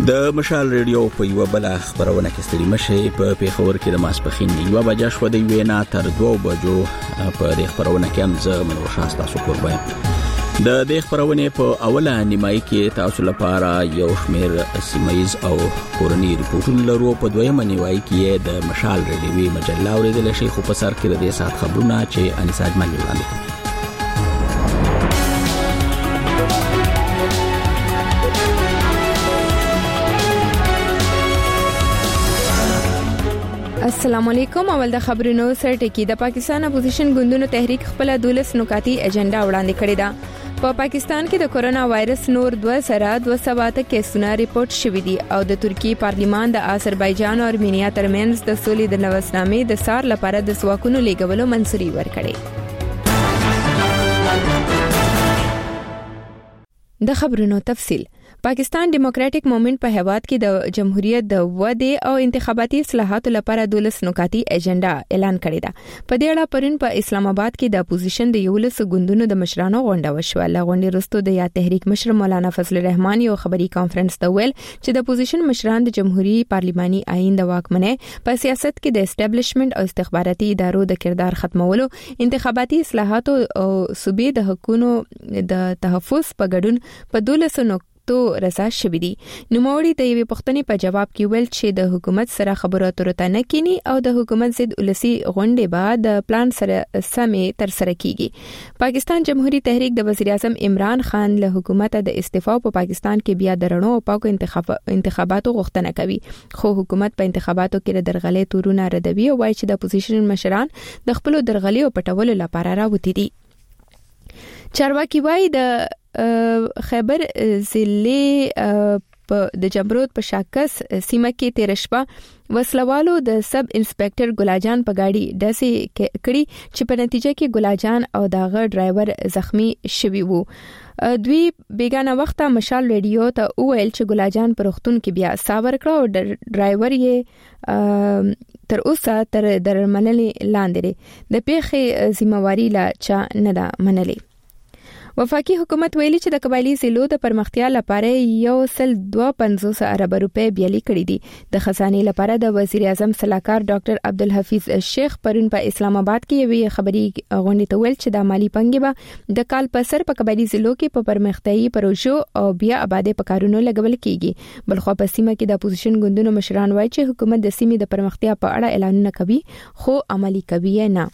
د مشال ریډیو په یو بل خبرونه کې ستړي مشه په پیښور کې د ماسپخین 1 بجې شو د وینا تر 2 بجو په دې خبرونه کې هم زه منور شاسته شکر وایم. د دې خبرونه په اوله نیمایي کې تاسو لپاره یو شمېر سیمایز او کورنی ریپورتونه لرو. په دویمه نیمایي کې د مشال ریډیو مجله اوریدل شي خو په سر کې د دې سات خبرونه چې انیسا اجمل وړاندې کوي. السلام علیکم. اول د خبرونو سرټکی. د پاکستان اپوزیشن ګوندونو تحریک خپل 12 نکاتی ایجنډا وړاندې کړې ده. په پاکستان کې د کورونا وایرس نور 2,208 کیسونه ریپورت شوي دي او د ترکی پارلیمان د آذربایجان او ارمینیا ترمنځ د سولې د لوثنامې د سار لپاره د ځواکونو لیږلو منظوري ورکړې. د خبرونو تفصیل. پاکستان ډیموکراټک موومېنټ په هیواد کې د جمهوریت د ودې او انتخاباتي اصلاحاتو لپاره 12 نکاتی ایجنډا اعلان کړی ده. په دې اړه پرون په اسلام آباد کې د اپوزیشن د 11 ګوندونو د مشرانو غونډه وشوه. لغونډې وروسته د یا تحریک مشر مولانا فضل الرحمن یو خبري کانفرنس ته ویل چې د اپوزیشن مشران د جمهوریت پارلماني آئین د واکمنۍ په سیاست کې د اسټابلیشمنت او استخباراتي ادارو د کردار ختمولو، انتخاباتي اصلاحاتو او صوبې د حقوقو د تحفظ په ګډون په 12 تو رضا شوی دي. نوموړي د یوې پوښتنې په جواب کې ویل چې د حکومت سره خبرو اترو ته نه کینی او د حکومت ضد ولسی غونډې بعد د پلان سره سمې تر سره کیږي. پاکستان جمهوریت تحریک د وزیر اعظم عمران خان له حکومت د استعفا په پاکستان کې بیا درنو او پاکو انتخاباتو غوښتنه کوي، خو حکومت په انتخاباتو کې درغلې تورونه ردوي او وايي چې د اپوزیشن مشران د خپل درغلې او پټولو لپاره راوتی دي. چارواکي وايي د خیبر ضلع د جمرود په شاکس سیمه کې تیر شپه وسلوالو د سب انسپکټر ګلاجان په گاډي داسې کړي چې په نتیجه کې ګلاجان او داغه ډرایور زخمی شوی وو. دوی بیگانه وخته مشال ریډیو ته وویل چې ګلاجان په روغتون کې بیا ساور کړ او ډرایور یې تر اوسه تر درملنې لاندې دی. د پیښې ذمہواری لا چا نه ده منلې. وفاقي حکومت ویلي چې د قبایلی ضلعو د پرمختیا لپاره 1.52 ارب روپۍ بیالي کړې دي. د خزانه لپاره د وزیر اعظم صلاحکار ډاکټر عبدالحفیظ شیخ پرون په اسلام آباد کې یوې خبري غونډې ته ویل چې د مالی پنګي به د کال په سر په قبایلی ضلعو کې په پرمختیايي پروژو او بیا آبادی په کارونو لګول کیږي. بلخو په سیمه کې د اپوزیشن ګوندونو مشران وایي چې حکومت د سیمې د پرمختیا په اړه اعلانونه کوي خو عملی کوي نه.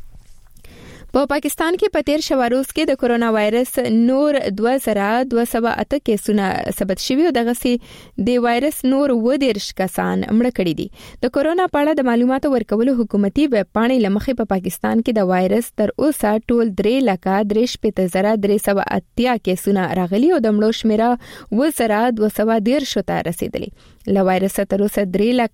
په پاکستان کې په تیر شواروز کې د کورونا وایرس نور 2,208 کیسونه ثبت شوي او دغه سي د وایرس نور 12 کسان مړه کړي دي. د کورونا په اړه د معلوماتو ورکولو حکومتي ویب پاڼې لمخې په پاکستان کې د وایرس تر اوسه ټول 3,63,380 کیسونه راغلي او د مړو شمیره 2,213 ته رسیدلي. له وایرس تر اوسه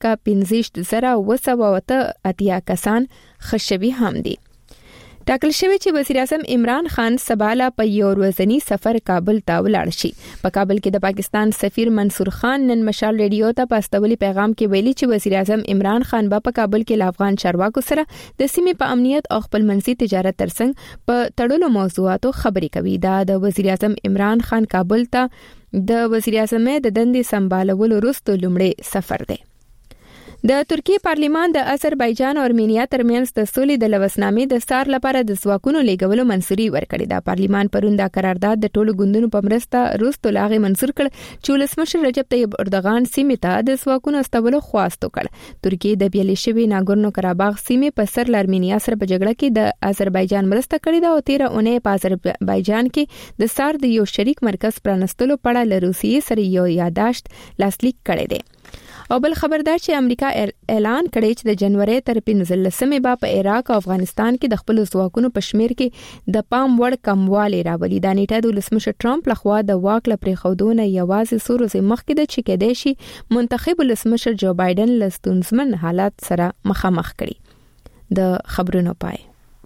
3,65,208 کسان خښوي هم دي. ټاکل شوی چې وزیر اعظم عمران خان سباله په یو ورځنی سفر کابل ته ولاړ شي. په کابل کې د پاکستان سفیر منصور خان نن مشال ریډیو ته په استولي پیغام کې ویلي چې وزیر اعظم عمران خان په کابل کې له افغان چارواکو سره د سیمې په امنیت او خپل منځي تجارت ترڅنګ په تړلو موضوعاتو خبرې کوي. دا د وزیر اعظم عمران خان کابل ته د وزیر اعظم د دندې سمبالولو وروسته لومړی سفر دی. د ترکی پارلیمان د آذربایجان او ارمینیا ترمنځ د سولې د لوثنامې د سار لپاره د ځواکونو لیږلو منظوري ورکړې ده. پارلیمان پرون دا قرارداد د ټولو ګوندونو په مرسته وروسته لاغې منظور کړ چې ولسمشر رجب طیب اردوغان سیمې ته د ځواکونو استولو خواست وکړ. ترکی د بیلې شوي ناګورنو قرهباغ سیمې په سر ارمینیا سره په جګړه کې د آذربایجان مرسته کړې ده او 13 اونۍ په آذربایجان کې د سار د یو شریک مرکز پرانستلو په اړه له روسیې سره یو یاداشت لاسلیک کړی دی. او بل خبردار چې امریکا اعلان کړی چې د جنوري تر 15مې په عراق او افغانستان کې د خپل ځواکونو په شمیر کې د پام وړ کموالی راولي. دا نیټه د ولسمشر ټرمپ لخوا د واک لپاره خودونه یوازې څو ورځې مخکې د چکېدې شي منتخب ولسمشر جو بایدن له ستونزمن حالات سره مخامخ کړي. د خبرونو پای.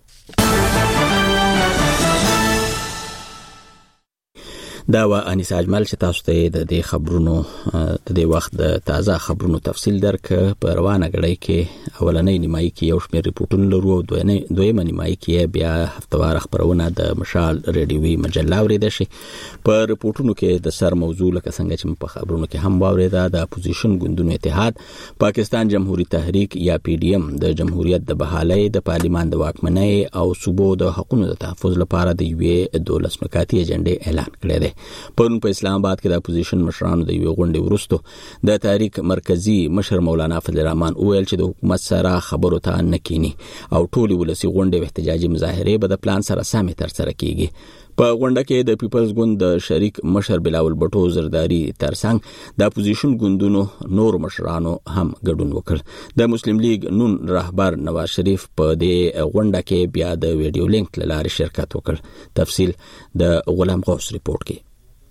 دا و انیسا اجمل چې تاسو ته د دې خبرونو د دې وخت د تازه خبرونو تفصیل درک په روانه غړي کې اولنۍ نیمایي کې یو شمېر ریپورتونه لرو او دویمه نیمایي کې بیا هفتوار خبرونه د مشال ریډیوي مجله اوریدل شي. په ریپورتونو کې د سر موضوع لکه څنګه چې په خبرونو کې هم واوریده د اپوزیشن ګوندونو اتحاد پاکستان جمهوریت تحریک یا پی ډی ایم د جمهوریت د بحالۍ د پارلیمان د واکمنۍ او صوبو د حقوقو د تحفظ لپاره د یوې 12 نکاتي ایجنډې اعلان کړی دی. پرون په اسلام آباد کې د اپوزیشن مشرانو د یوې غونډې وروسته د تحریک مرکزی مشر مولانا فضل الرحمن وویل چې د حکومت سره خبرو ته نه کینی او ټول ولسی غونډې او احتجاجي مظاهره به د پلان سره سمې ترسره کیږي. په غونډه کې د پیپلز ګوند د شریک مشر بلاول بټو زرداری ترڅنګ د اپوزیشن ګوندونو نور مشرانو هم ګډون وکړ. د مسلم لیگ نون رهبر نواز شریف په دې غونډه کې بیا د ویډیو لینک لارې شرکت وکړ. تفصیل د غلام غوث ریپورت کې.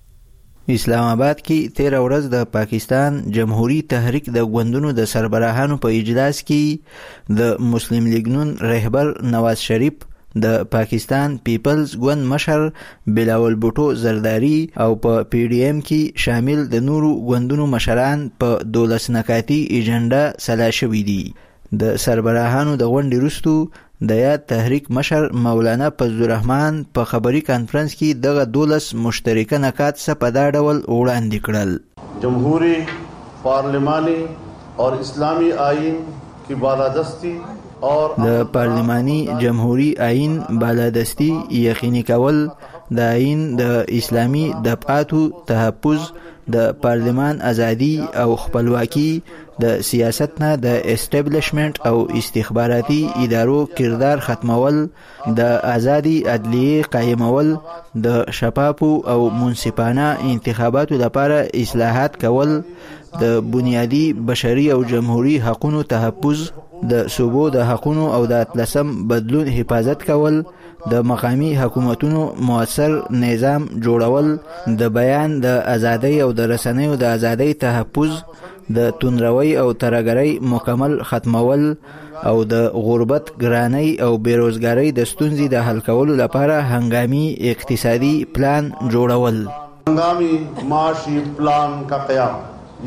اسلام آباد کې 13 ورځ د پاکستان جمهوریت تحریک د ګوندونو د سربراهانو په اجلاس کې د مسلم لیگ نون رهبر نواز شریف د پاکستان پیپلز ګوند مشر بلاول بوټو زرداری او په پی ډی ایم کې شامل د نورو ګوندونو مشران په 12 نکاتي ایجنډا سلا شوي دي. د سربراهانو د غونډې وروسته د یاد تحریک مشر مولانا فضل الرحمن په خبري کانفرنس کې دغه 12 مشترکه نکات څه په دا ډول وړاندې کړل. جمهوری پارلمانی اور اسلامی آئین کی بالادستی اور د پارلمانی جمهوری آئین بالادستی یقیني کول، د آئین د اسلامی دفعاتو تحفظ، د پارلمان ازادي او خپلواکي، د سیاست نه د اسټابلیشمنت او استخباراتي ادارو کردار ختمول، د ازادي عدلیه قائمول، د شفافو او منصفانه انتخاباتو لپاره اصلاحات کول، د بنیادی بشري او جمهوری حقوقو تحفظ، د صوبو د حقوقو او د اطلسم بدلون حفاظت کول، د مقامی حکومتونو موثر نظام جوړول، د بیان د ازادۍ او د رسنیو د ازادۍ تحفظ، د تندروي او ترهګرۍ مکمل ختمول او د غربت، ګرانۍ او بیروزګارۍ د ستونزې د حل کولو لپاره هنګامي اقتصادي پلان جوړول. هنگامی معاشی پلان کا قیام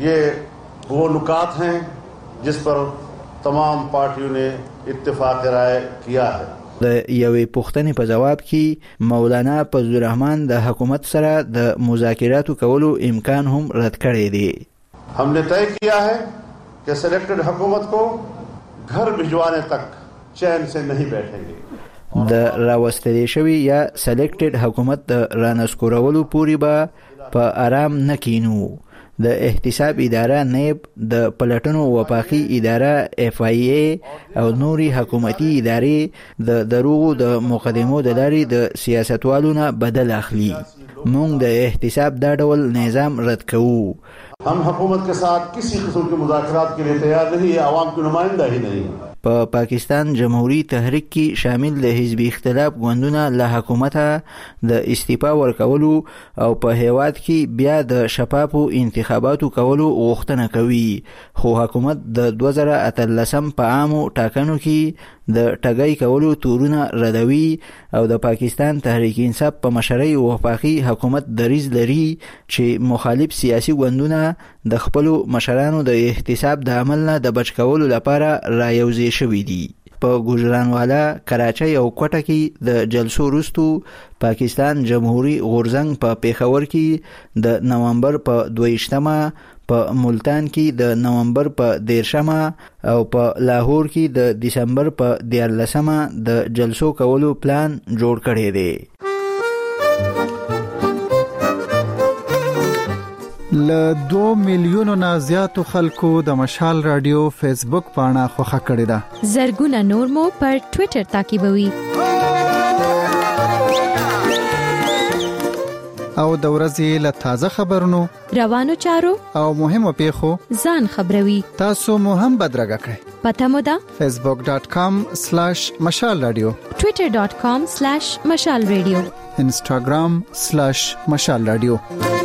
یہ وہ نکات ہیں جس پر تمام پارٹیوں نے اتفاق رائے کیا ہے. د یوې پوښتنې په جواب کې مولانا فضل الرحمن د حکومت سره د مذاکراتو کولو امکان هم رد کړی دی. ہم نے طے کیا ہے کہ سلیکٹڈ حکومت کو گھر بھجوانے تک چین سے نہیں بیٹھیں گے. د راوستلې شوی یا سلیکټډ حکومت د رانسکورولو پورې به په آرام نه کینو. د احتساب اداره نیب، د پلټنو وفاقي اداره اف آی ای او نوري حکومتي ادارې د دروغو د مقدمو د لارې د سیاستوالو نه بدل اخلي. موږ د احتساب دا ډول نظام رد کوو. ہم حکومت کے ساتھ کسی قسم کے مذاکرات کے لیے تیار نہیں ہے، عوام کی نمائندہ ہی نہیں. په پاکستان جمهوری تحریک کې شامل د حزب اختلاف ګوندونه له حکومته د استعفا ورکولو او په هیواد کې بیا د شفافو انتخاباتو کولو غوښتنه کوي، خو حکومت د 2013 په عامو ټاکنو کې د ټګۍ کولو تورونه ردوي او د پاکستان تحریک انصاف په مشرۍ وفاقي حکومت دریځ لري چې مخالف سیاسي ګوندونه د خپلو مشرانو د احتساب د عمل نه د بچ کولو لپاره رایوځي شوي دي. په ګوجرانوالا، کراچۍ او کوټه کې د جلسو وروستو پاکستان جمهوری غورځنګ په پیښور کې د نومبر په 22مه، په ملتان کې د نومبر په 13مه او په لاهور کې د دسمبر په 14مه د جلسو کولو پلان جوړ کړی دی. ل 2 میلیونو نه زیاتو خلکو د مشال رادیو فیسبوک پاڼه خوښه کړې ده. زرګونه نور مو پر ټوئیټر تعقیبوي. او د ورځې له تازه خبرونو، روانو چارو او مهمو پیښو ځان خبروي. تاسو مو هم بدرګه کړئ. پته مو ده facebook.com/مشال رادیو، twitter.com/مشال رادیو، instagram/مشال رادیو.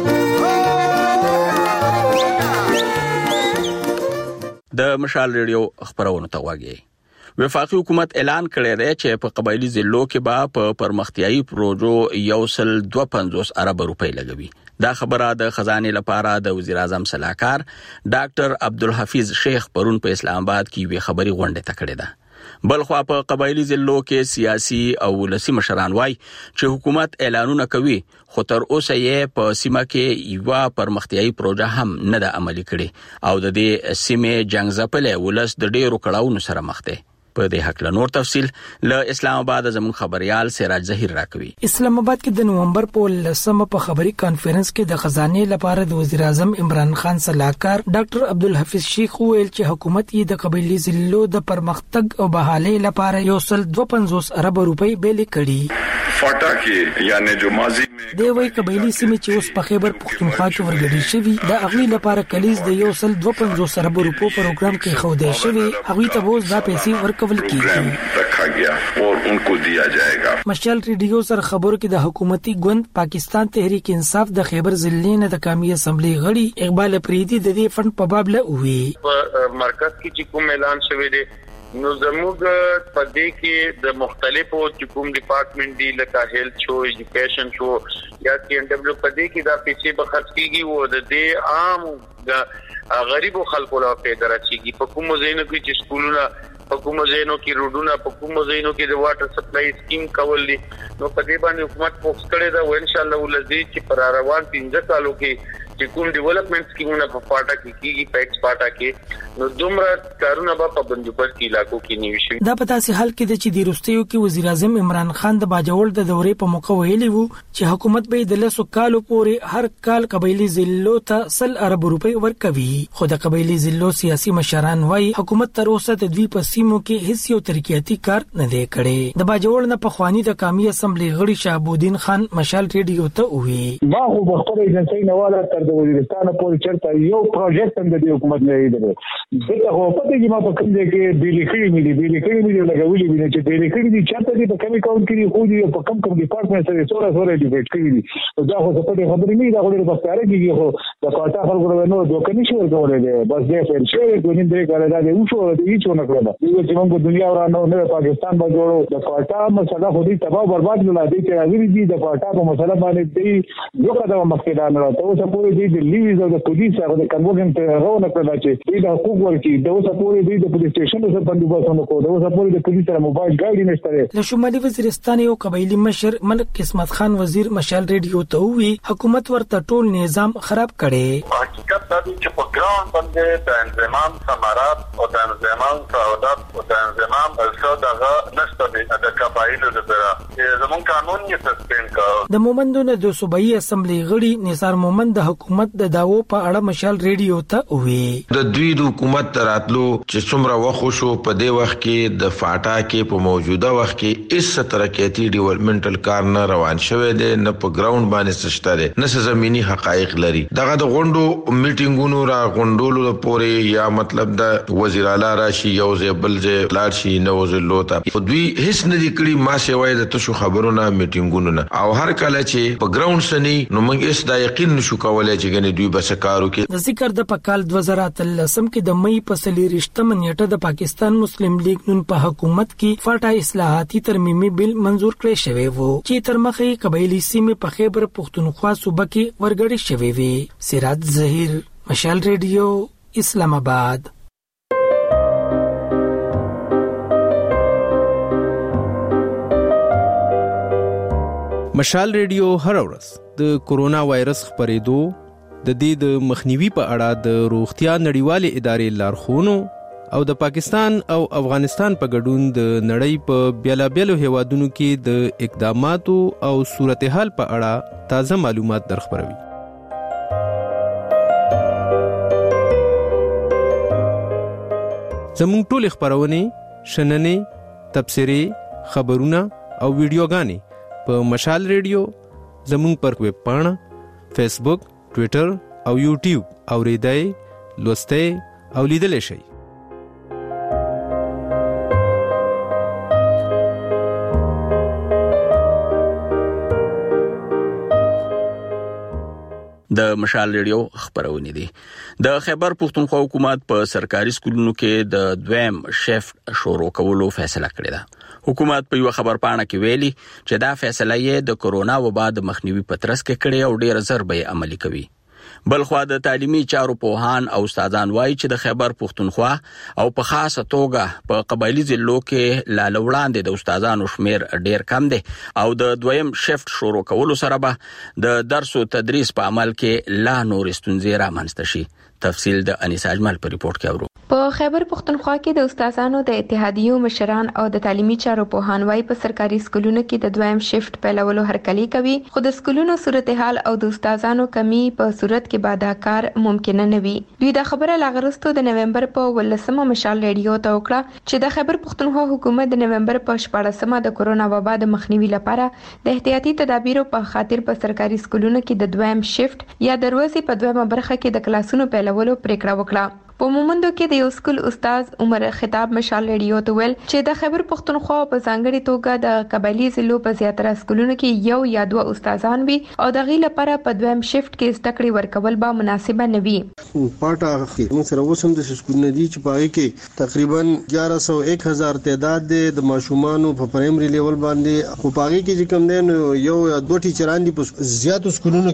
د مشال ریډیو خبرونه ته واګي. وفاقي حکومت اعلان کړی دی چې په قبایلی ضلعو کې به په پرمختیايي پروژو 1.25 ارب روپۍ لګوي. دا خبره د خزانه لپاره د وزیر اعظم صلاحکار ډاکټر عبدالحفیظ شیخ پرون په اسلام آباد کې وی خبري غونډه تکړه ده. بلخوا په قبایلی ضلعو کې سیاسي او ولسی مشران وای چې حکومت اعلانونه کوي خو تر اوسه یې په سیمه کې یو پرمختیايي پروژه هم نه ده عملي کړي او د دې سیمې جنگ ځپلې ولس د ډېرو کړهونو سره مخ ده. په دې حق له نور تفصيل له اسلام آباد زمون خبريال سراج ظهیر راکوي. اسلام آباد کې د نومبر په 10 په خبري کانفرنس کې د خزانه لپاره د وزیر اعظم عمران خان صلاحکار ډاکټر عبدالحفیظ شیخ ویل چې حکومت یې د قبایلی ضلعو د پرمختګ او بحالي لپاره 152 ارب روپۍ بیل کړي. فاټا کې یعنی جو ماضی د وی قبایلی سیمې چې اوس په خیبر پختونخوا کې ورګډي شوی د اغلی لپاره کلیز د 152 ارب روپو پروګرام کې خوده شوی هغه ته بوز دا پیسې ورکول کیږي رکھا گیا اور ان کو دیا جائے گا. مشال ریډیو سره خبرو کې د حکومتي ګوند پاکستان تحریک انصاف د خیبر ضلع نه د قومي اسمبلی غړي اقبال پریدي د دې فند په باب له وی مرکز کې چې کوم اعلان شوی دی نو زموږ په دې کې د مختلفو کوم ډپارټمنټ دی لکه هیلث شو ایجوکیشن شو یا سی ان ډبلیو په دې کې دا پیسې به خرڅ کیږي او د دې عام د غریبو خلکو لپاره پیدا راځي په کوم ځایونو کې چې سکولونه په کوم ځایونو کې روډونه په کوم ځایونو کې د واټر سپلای سکیم کول دي نو په دې باندې حکومت فوکس کړی دا او ان شاء الله ولزي چې پر روان 15 کالو کې چې کوم ډیولپمنٹ سکیمونه په پاټا کې کیږي پیکس پاټا کې نو دومره کارونه په بندوبست کې علاقو کې نیوي شي. دا په تاسو حال کې د چې د روستیو کې وزیر اعظم عمران خان د باجوړ د دورې په موقع ویلي وو چې حکومت به د 100 کالو پورې هر کال قبایلی ضلعو ته 100 ارب روپۍ ورکوي خو د قبایلی ضلعو سیاسي مشران وايي حکومت تر اوسه د دوی په سیمو کې هیڅ یو ترقیاتي کار نه دی کړی. د باجوړ نه په خواني د قومي اسمبلی غړي شهابودین خان مشال ریډیو ته وی ما خو په خپل ایجنسی نه والا تر د وزیرستان پورې چرته یو پروجیکټ هم د حکومت نه دی دغه خو په دې کې ما په کوم ځای کې بیلیکړي لګولې ویني چې بیلیکړي دي چاته دي په کومي کاون کې خو دي په کوم ډپارټمنټ سره سره ډیبیټ کړي دي دا خو څه په خبرې نه دا خو په ستاره کې خو د کوټا خلکو نو دوه کني شو ورکولې دي بس دې فر شوی کوین دې کار دا دی او شو دې هیڅ نه کړل دغه چې موږ دنیا ورانه نه پاکستان باندې جوړو د کوټا مسله خو دې تباہ برباد نه لادي چې راغلي دي د کوټا په مسله باندې دې یو قدم مخکې نه راته او څه پوری دي د لیویز او د پولیس هغه د کنوګن ته راونه کړل چې دې د حقوق ورکی د اوسه پوری دي د پولیس سټیشن سره بندوبست نه کوو د اوسه پوری د پولیس سره موبایل ګاډي نشته. له شمالي وزیرستان یو قبایلی مشر ملک قسمت خان وزیر مشال ریډیو ته وی حکومت ورته ټول نظام خراب کړي. حقیقت دا چې په ګراوند باندې د انضمام ثمرات او د انضمام سعادت او د انضمام ارشادغه نشته د قبایلو لپاره زمون قانون یې سسپند کړ. د مومندونو د صوبایي اسمبلی غړي نثار مومند د حکومت د داوو په اړه مشال ریډیو ته وی د دوی د حکومت تراتلو چې څومره وخت شو په دې وخت کې د فاټا کې په موجوده وخت کې اس ترقیاتی ډیولپمنټل کار نه روان شوی دی نه په ګراوند باندې سشته دی نه زميني حقایق لري. دغه د غونډو میټینګونو را غونډولو لپاره یا مطلب د وزیر اعلی راشي یو ځبل ځ لاړ شي نو وزلو ته دوی هیڅ نه دی کړی ما سیوای د تاسو خبرونه میټینګونو نه او هر کله چې په ګراوند سني نو موږ اس دا یقین نشو کولای چې ګنې دوی بس کارو کې. د ذکر د پکال 2013 کې د مې په 23 نیټه د پاکستان مسلم لیگ نن په حکومت کې فاټا اصلاحاتي ترمیمي بل منزور کړی شوی وو چې تر مخې قبایلی سیمې په خیبر پختونخوا صوبه کې ورګړی شوی وي. سراج ظهیر مشال ریډیو اسلام آباد. مشال ریډیو هر ورځ د کورونا وایرس خپرېدو د دې د مخنیوي په اړه د روغتیا نړیوالې ادارې لارښوونو او د پاکستان او افغانستان په ګډون د نړۍ په بیلابیلو هیوادونو کې د اقداماتو او صورتحال په اړه تازه معلومات درخبروي. زموږ ټول خبرونه شننې تبصرې خبرونه او ویډیوګانې په مشال ریډیو زموږ پر ویب پاڼه فیسبوک ټویټر او یوټیوب اوریدای لوستای او لیدل شي. د مشال ریډیو خبرونه دي. د خیبر پختونخوا حکومت په سرکاري سکولونو کې د دویم شفت شروع کولو فیصله کړې ده. حکومت په یو خبر پاڼه کې ویلي چې دا فیصله یې د کورونا وبا د مخنیوي په ترڅ کې کړې او ډېر زر به عملي کوي. بلخوا د تعلیمي چارو پوهان او استادان وایي چې د خیبر پختونخوا او په خاصه توګه په قبایلی ضلعو کې لا وړاندې د استادانو شمیر ډیر کم دی او د دویم شفت شروع کولو سره به د درس او تدریس په عمل کې لا نور ستونزې رامنځته شي. تفصیل د انیسا اجمل په ریپورت کې اورو. په خیبر پختونخوا کې د استادانو د اتحادیو مشران او د تعلیمي چارو پوهان وایي په سرکاري سکولونو کې د دویم شفت پیلولو هرکلی کوي، خو د سکولونو صورتحال او د استادانو کمی په صورت کې به دا کار ممکن نه وي. دوی دا خبره لاغرستو د نومبر په 18مه مشال ریډیو ته وکړه چې د خیبر پختونخوا حکومت د نومبر په 14مه د کورونا وبا د مخنیوي لپاره د احتیاطي تدابیرو په خاطر په سرکاري سکولونو کې د دویم شفت یا د ورځې په دویمه برخه کې د کلاسونو پیلولو پریکړه وکړه. په مومندو کې د یو سکول استاد عمر خطاب مشال ریډیو ته ویل چې د خیبر پختونخوا په ځانګړي توګه د قبایلی ضلعو په زیاتره سکولونو کې یو یا دوه استادان وي او د غي لپاره په دویم شفت کې زده کړې ورکول به مناسبه نه وي. پټه موږ سره وسم د سکولونو دي چې پای کې تقریبا 1100-1000 تعداد د ماشومان په پرایمري لیول باندې خو پای کې چې کم دي یو یا دوه ټیچران دي په زیاتو سکولونو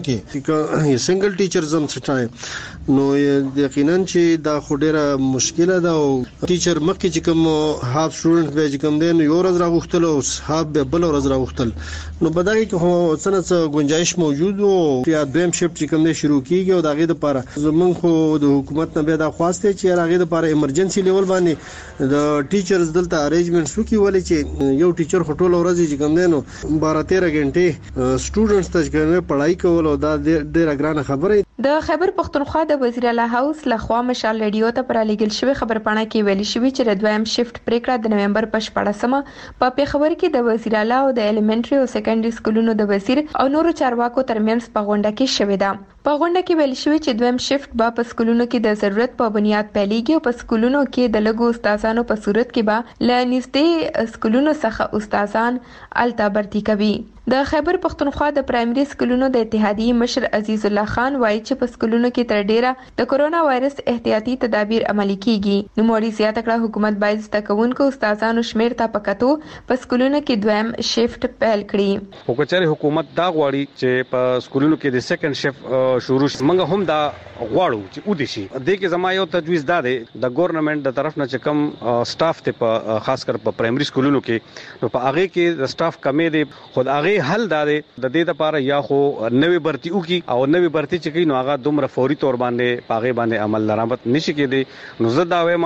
کې سنگل ټیچر زم څټای نو یقینا چې دا خو ډیره مشکله ده او ټیچر مخکې چې کوم هاف سټوډنټ به چې کوم دین یو ورځ راغوښتل او هاف به بل ورځ راغوښتل نو په دغه کې خو څنګه گنجائش موجود او یا دویم شفت چې کوم دی شروع کیږي او دغه لپاره زمونږ خو د حکومت نه به دا خواسته چې دغه لپاره ایمرجنسي لیول باندې د ټیچرز دلته ارینجمنټس وکي ولې چې یو ټیچر خټول ورځ چې کوم دی نو 12-13 غنټې سټوډنټس ته چې پڑھائی کول او دا ډیره ګرانه خبره. د خیبر پختونخوا د وزیر اعلی هاوس لخوا مشال ریډیو ته پر لیګل شوی خبرپاڼه کې ویل شوی چې د دویم شفت پریکړه د نومبر په 14مه په پیښور کې د وزیر اعلی او د الیمنټری او سیکنډري سکولونو د وزیر او نورو چارواکو ترمنځ په غونډه کې شوې ده. په غونډه کې ویل شوی چې دویم شفت په سکولونو کې د ضرورت په بنیاد پیلېږي او په سکولونو کې د لګو استادانو په صورت کې به ل نږدې سکولونو څخه استادان الته برتي کوي. د خیبر پختونخوا د پرایمري سکولونو د اتحادیې مشر عزیز الله خان وایي چې په سکولونو کې تر ډیره د کورونا وایرس احتیاطي تدابیر عملي کیږي. نو موري زیاته کړه حکومت باید زده کوونکو استادانو شمیر ته پکاتو په سکولونو کې دویم شفت پیل کړي. حکومت حکومت دا غواړي چې په سکولونو کې د سیکنډ شفت شروع شي. موږ هم دا غواړو چې ودی شي. د کې زما یو تجویز دا دی د ګورنمنت د طرف نه چې کم سټاف ته په خاص کر په پرایمري سکولونو کې نو په هغه کې د سټاف کمی دی خود هغه حل دا دی د دې لپاره یا خو نوې برتی وکي او نوې برتی چې کوي نو هغه دومره فوري تور باندې پاغه باندې عمل درآمد نشي کېدی. نو زه دا وایم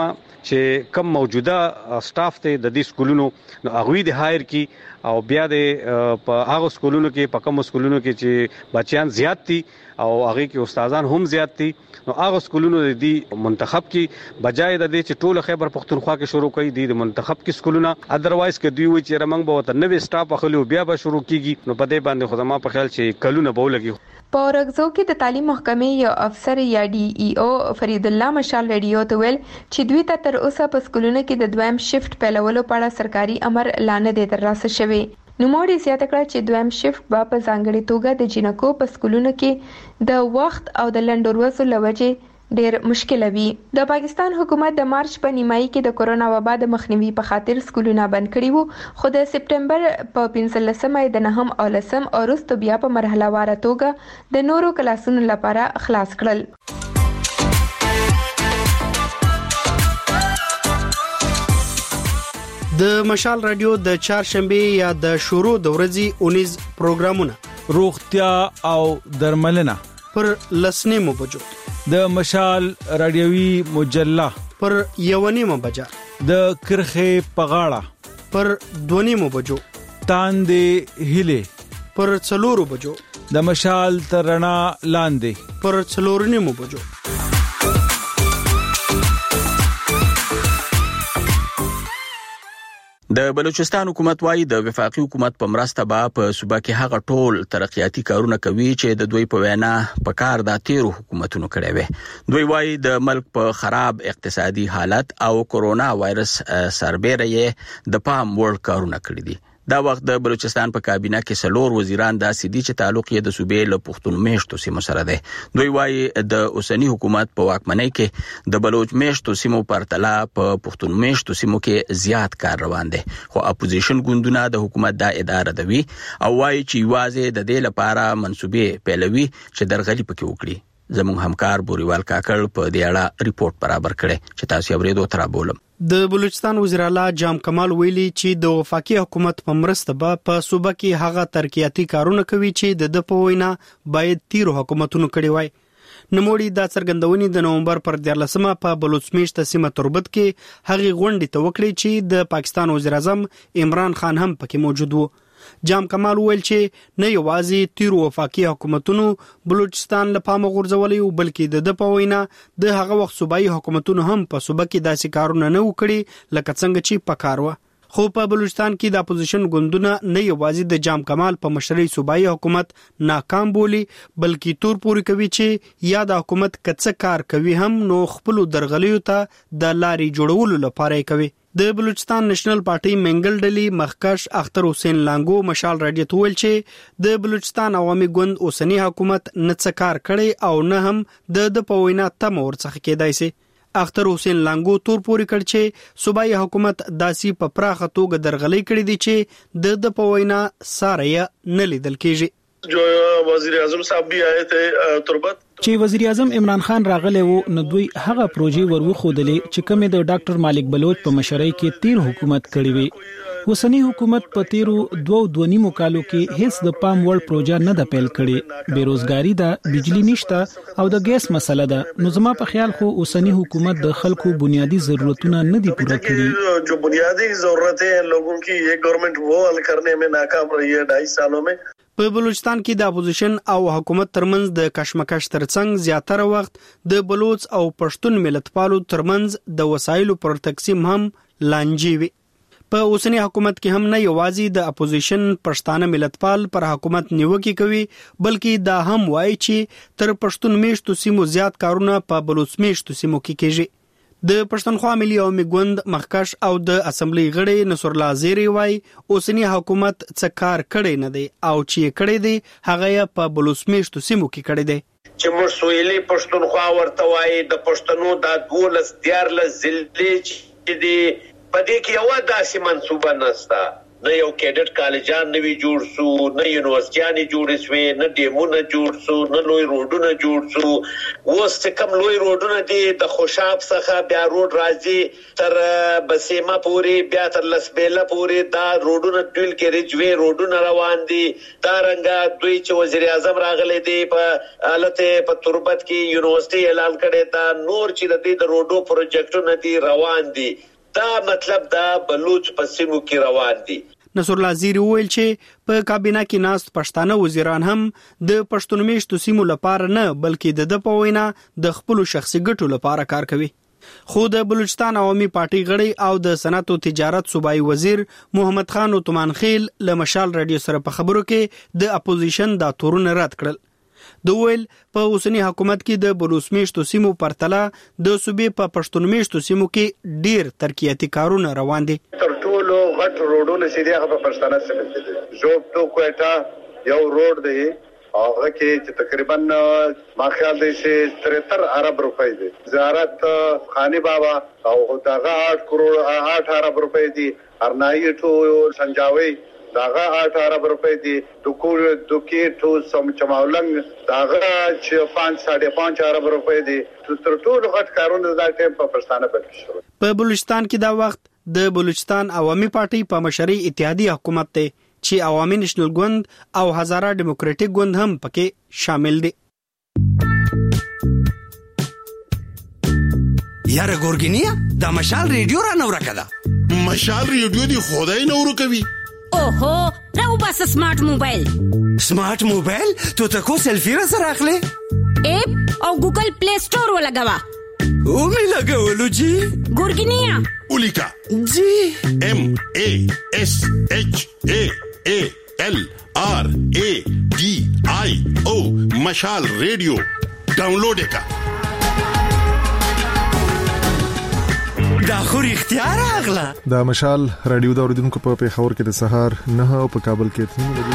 چې کم موجوده سټاف ته د دې سکولونو نو هغه د هایر کی او بیا د په هغه سکولونو کې په کوم سکولونو کې چې بچیان زیات دي او هغه کې استادان هم زیات دي نو هغه سکولونو د دې منتخب کې بجای د دې چې ټول خیبر پختونخوا کې شروع کړي د منتخب کې سکولونه ادروایز کې دوی وي چې رمنګ به وته نوې سټاف اخلي بیا به شروع کیږي نو په دې باندې خو زما په خیال چې کلونه به ولګي. په ورغزو کې د تعلیم محکمې یو افسر یا ډي ای او فرید الله مشال ریډیو ته ویل چې دوی ته تر اوسه په سکولونو کې د دویم شفت پیلولو په اړه سرکاري امر لانه دي ترلاسه شوی. نوموړي زیاته کړه چې دویم شفت په ځانګړي توګه د جنکو په سکولونو کې د وخت او د لنډوروزو لوجې ډیر مشکل وي. د پاکستان حکومت د مارچ په نیمایي کې د کورونا وبا د مخنیوي په خاطر سکولونه بند کړي وو خو د سپټمبر په 15مه د 9 او 10 او وروسته بیا په مرحله واره توګه د نورو کلاسونو لپاره خلاص کړل. د مشال رادیو د چهارشنبه یا د شروع د ورځې 19 پروګرامونه روغتیا او درملنه پر لسنیمو بجو د مشال رادیوي مجله پر یونیمو بجا د کرخه پغاړه پر دونیمو بجو تاندې هله پر څلورو بجو د مشال ترنا لاندې پر څلورنیمو بجو. د بلوچستان حکومت وايي د وفاقي حکومت په مرسته په صوبه کې هغه ټول ترقیاتي کارونه کوي چې د دوی په وینا په کار د تیرو حکومتونو کړي وي. دوی وايي د ملک په خراب اقتصادي حالت او کورونا وایرس سربېره د پام وړ کارونه کړی دي. دا وخت د بلوچستان په کابینه کې څلور وزیران داسې دي چې تعلق یې د صوبې له پښتون میشتو سیمو سره دی. دوی وایي د اوسنی حکومت په واکمنۍ کې د بلوچ میشتو سیمو پرتله په پښتون میشتو سیمو کې زیات کار روان دی. خو اپوزیشن ګوندونه د حکومت دا اداره دوي او وایي چې یوازې د دې لپاره منسوبې پیلوي چې درغلي پکې وکړي. زموږ همکار بوریوال کاکړ په دې اړه ریپورت برابر کړي چې تاسو اوریدو تر بولم. د بلوچستان وزیر اعلی جام کمال ویلي چې د وفاقي حکومت په مرسته به په صوبه کې هغه ترقیاتي کارونه کوي چې د په وینا باید تیر حکومتونو کړي وای. نموړي دا څرګندونې د نومبر پر 14مه په بلوچ میشت سیمه تربت کې هغه غونډې ته وکړي چې د پاکستان وزیر اعظم عمران خان هم پکې موجود وو. جام کمال ویل چې نه یوازې تیر وفاقي حکومتونو بلوچستان له پامه غورځولې او بلکې د په وینا د هغه وخت صوبایي حکومتونو هم په صوبه کې داسې کارونه نه وکړي لکه څنګه چې پکار و. خو په بلوچستان کې د اپوزیشن ګوندونه نه یوازې د جام کمال په مشرۍ صوبایي حکومت ناکام بولی بلکې تور پوري کوي چې یا د حکومت کڅ کار کوي هم نو خپل درغلیو ته د لاري جوړولو لپاره کوي. د بلوچستان نېشنل پارټي منګل ډلې مخکش اختر حسین لانګو مشال راډیو ته ویل چې د بلوچستان عوامي ګوند اوسنی حکومت نه څه کار کړي او نه هم د په وینا تم ورڅخه کېدای شي. اختر حسین لانګو تور پوري کړ چې صوبایي حکومت داسي په پراخه توګه درغلي کړي دي چې د په وینا ساره نه لیدل کېږي. جو وزیر اعظم صاحب بھی آئے تھے تربت چې وزیر اعظم عمران خان راغلی وو نو دوی هغه پروژې ورخودلې چې کومه د ډاکټر مالک بلوچ په مشرۍ کې تیر حکومت کړی وي. اوسنی حکومت په تیرو 2.5 کالو کې هیڅ د پام وړ پروژه نه د پیل کړي. بیروزګاری ده، بجلی نشته او د ګیس مسله ده. نو زما په خیال خو اوسنی حکومت د خلکو بنیادی ضرورتونه نه دي پوره کړي. جو بنیادی ضرورتیں ہیں لوگوں کی یہ گورنمنٹ وہ حل کرنے میں ناکام رہی ہے 2.5 سالوں میں. په بلوچستان کې د اپوزیشن او حکومت ترمنځ د کشمکش ترڅنګ زیاتره وخت د بلوچ او پښتون ملتپالو ترمنځ د وسایلو پر تقسیم هم لانجې وي. په اوسنی حکومت کې هم نه یوازې د اپوزیشن پښتانه ملتپال پر حکومت نیوکه کوي بلکې دا هم وایي چې تر پښتون میشتو سیمو زیات کارونه په بلوچ میشتو سیمو کې کیږي. د پښتونخوا ملي عوامي ګوند مخکش او د اسمبلی غړي نصر الله زیری وای اوسنی حکومت څه کار کړي نه دی او چې کړي دی هغه په بلوچ میشتو سیمو کې کړي دی. چې مرسویلی پښتونخوا ورته وای د پښتنو د 12 ضلع چې دی په دې کې یو داسې منصوبه نشته. نه یو کیډټ کالجان نوی جوړ سو، نه یونیورسيټي جوړ شوي، نه ډیمونه جوړ سو، نه لوی روډونه جوړ سو. اوس چې کوم لوی روډونه دي د خوشاب څخه بیا روډ راځي تر بسیمه پوری بیا تر لسبیله پوری دا روډونه ټول کې ریجوي روډونه روان دي. دا رنګه دوی چې وزیر اعظم راغلي دي په حالت په تربت کې یونیورسيټي اعلان کړي دا نور چې د دې د روډو پروجیکټونه دي روان دي. دا مطلب دا بلوچ په سیمو کې روان دي. نصر الله زیری ویل چې په کابینه کې ناست پښتانه وزیران هم د پښتون میشتو سیمو لپاره نه بلکې د په وینا د خپل شخصي ګټو لپاره کار کوي. خو د بلوچستان عوامي پارټي غړي او د صنعت او تجارت صوبایي وزیر محمد خان عثمان خیل له مشال رادیو سره په خبرو کې د اپوزیشن دا تورونه رد کړل. دویل په اوسنی حکومت کې د بلوچ میشتو سیمو پرتله د صوبې په پښتون میشتو سیمو کې ډیر ترقیاتي کارونه روان دي. تر ټولو غټ روډونه چې دی هغه په پښتانه سیمه کې دي. جوب ټو کوټا یو روډ دی هغه کې چې تقریبا ما خیال دی چې 73 ارب روپۍ دي. زیارت خانی بابا او دغه 8 کروڑ 8 ارب روپۍ دي. ارنایی ټو سنجاوي داغه 8 ارب روپۍ دي. دوکي ټو سم چماولنګ داغه چې 5.5 ارب روپۍ دي. تر ټولو غټ کارونه دا ټیم په پښتانه کې شروع. په بلوچستان کې دا وخت د بلوچستان عوامي پارټي په مشرۍ اتحادیه حکومت ته چې عوامي نېشنل ګوند او هزاره ډیموکراټیک ګوند هم پکې شامل دي. یاره ګورګینیا دا مشال ریډیو را نو راکړه. مشال ریډیو دی خدای نو ورکوي. اوهو راو بس سمارټ موبایل. سمارټ موبایل تو تکو سیلفی را سره اخلي اپ او ګوګل پلی سٹور ولګوا او می لګولو جی ګورګینیا اولیکا جی MASHALRADIO مشال ریڈیو ڈاؤنلوڈ کا دا خو اختیار اغلا دا مشال رادیو دا اوریدونکو په پیښور کې د سهار 9 او په کابل کې 3 بجې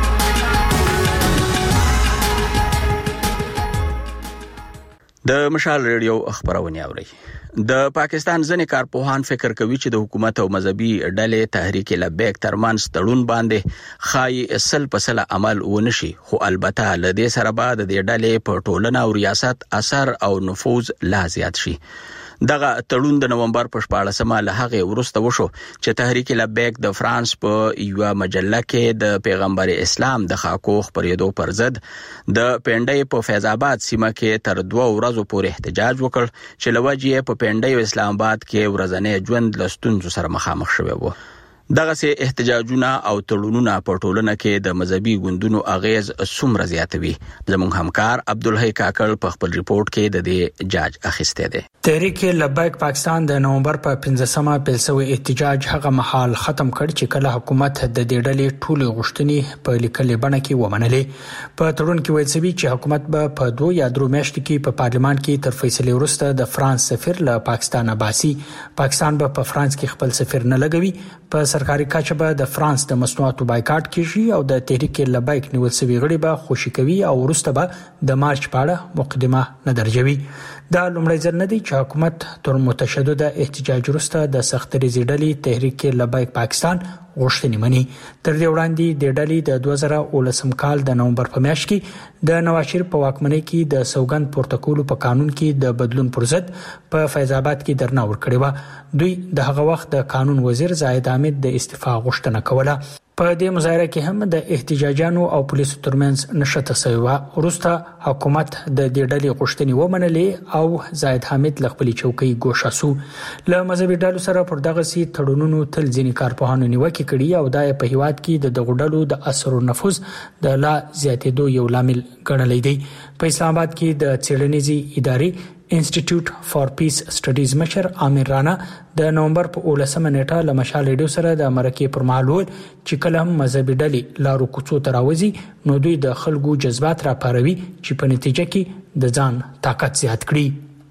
د مشال رادیو خبرونه اوري. د پاکستان ځنې کارپوهان فکر کوي چې د حکومت او مذهبي ډلې تحریک لبیک ترمنځ تړون باندې خای اصل پسله عمل ونشي، خو البته لدې سره بعد د ډلې په ټولنه او ریاست اثر او نفوذ لا زیات شي. دغه تړون د نومبر په 14مه له هغه وروسته وشو چې تحریک لبیک د فرانس په یو مجله کې د پیغمبر اسلام د خاکو خبرېدو پر ضد د پنډۍ په فیض آباد سیمه کې تر 2 ورځې پورې احتجاج وکړ چې لوجې په پنډۍ اسلام آباد کې ورځنی ژوند لستونزو سره مخامخ شوی و. دغه سي احتجاجونه او تړونونه په ټولنه کې د مذهبي ګوندونو اغیز څومره زیاتوي. زموږ همکار عبدالحی کاکړ په خپل ریپورت کې د دې جاج اخیسته ده. تحریک لبیک پاکستان د نومبر په 15مه پیل شوی احتجاج هغه مهال ختم کړ چې کله حکومت د دې ډلې ټول غوښتنې په لیکلې بڼه کې ومنلې. په تړون کې ویل شوی چې حکومت به په 2 یا 3 میاشتو کې په پارلمان کې تر فیصلې وروسته د فرانس سفیر له پاکستان باسي. پاکستان به په فرانس کې خپل سفیر نه لګوي. په سرکاري کچه به د فرانس د مصنوعاتو بایکاټ کیږي او د تحریک لبیک نیول شوی غړي به خوشي کوي او وروسته به د مارچ په اړه مقدمه نه درجوي. دا لومړی ځل نه دی چې حکومت تر متشدد احتجاج وروسته د سخت ریزې ډلې تحریک لبیک پاکستان غوښتنې مني. تر دې وړاندې د ډلې د 2019 کال د نومبر په میاشت کې د نواز شریف په واکمنۍ کې د سوګند پورته کولو په قانون کې د بدلون پر ضد په فیض آباد کې درنه ورکړې و. دوی د هغه وخت د قانون وزیر زاهد حامد د استعفا غوښتنه کوله. په دې مظاهره کې هم د احتجاجانو او پولیسو ترمنځ نشته شوی و. وروسته حکومت د دې ډلې غوښتنې ومنلې او زاهد حامد له خپلې چوکۍ ګوښه شو. له مذهبي ډلو سره پر دغه سي تړونونو تل ځینې کارپوهانو نیوکې کړي او دا په هیواد کې د دغو ډلو د اثر او نفوذ د لا زیاتېدو یو لامل ګڼلی دی. په اسلام آباد کې د څېړنیزې ادارې انسټیټیوټ فار پیس سټډیز مشر عامر رانا د نومبر په 18مه نیټه له مشال ریډیو سره د مرکې پر مهال وویل چې کله هم مذهبي ډلې لارو کوڅو ته راوځي نو دوی د خلکو جذبات راپاروي چې په نتیجه کې د ځان طاقت زیات کړي.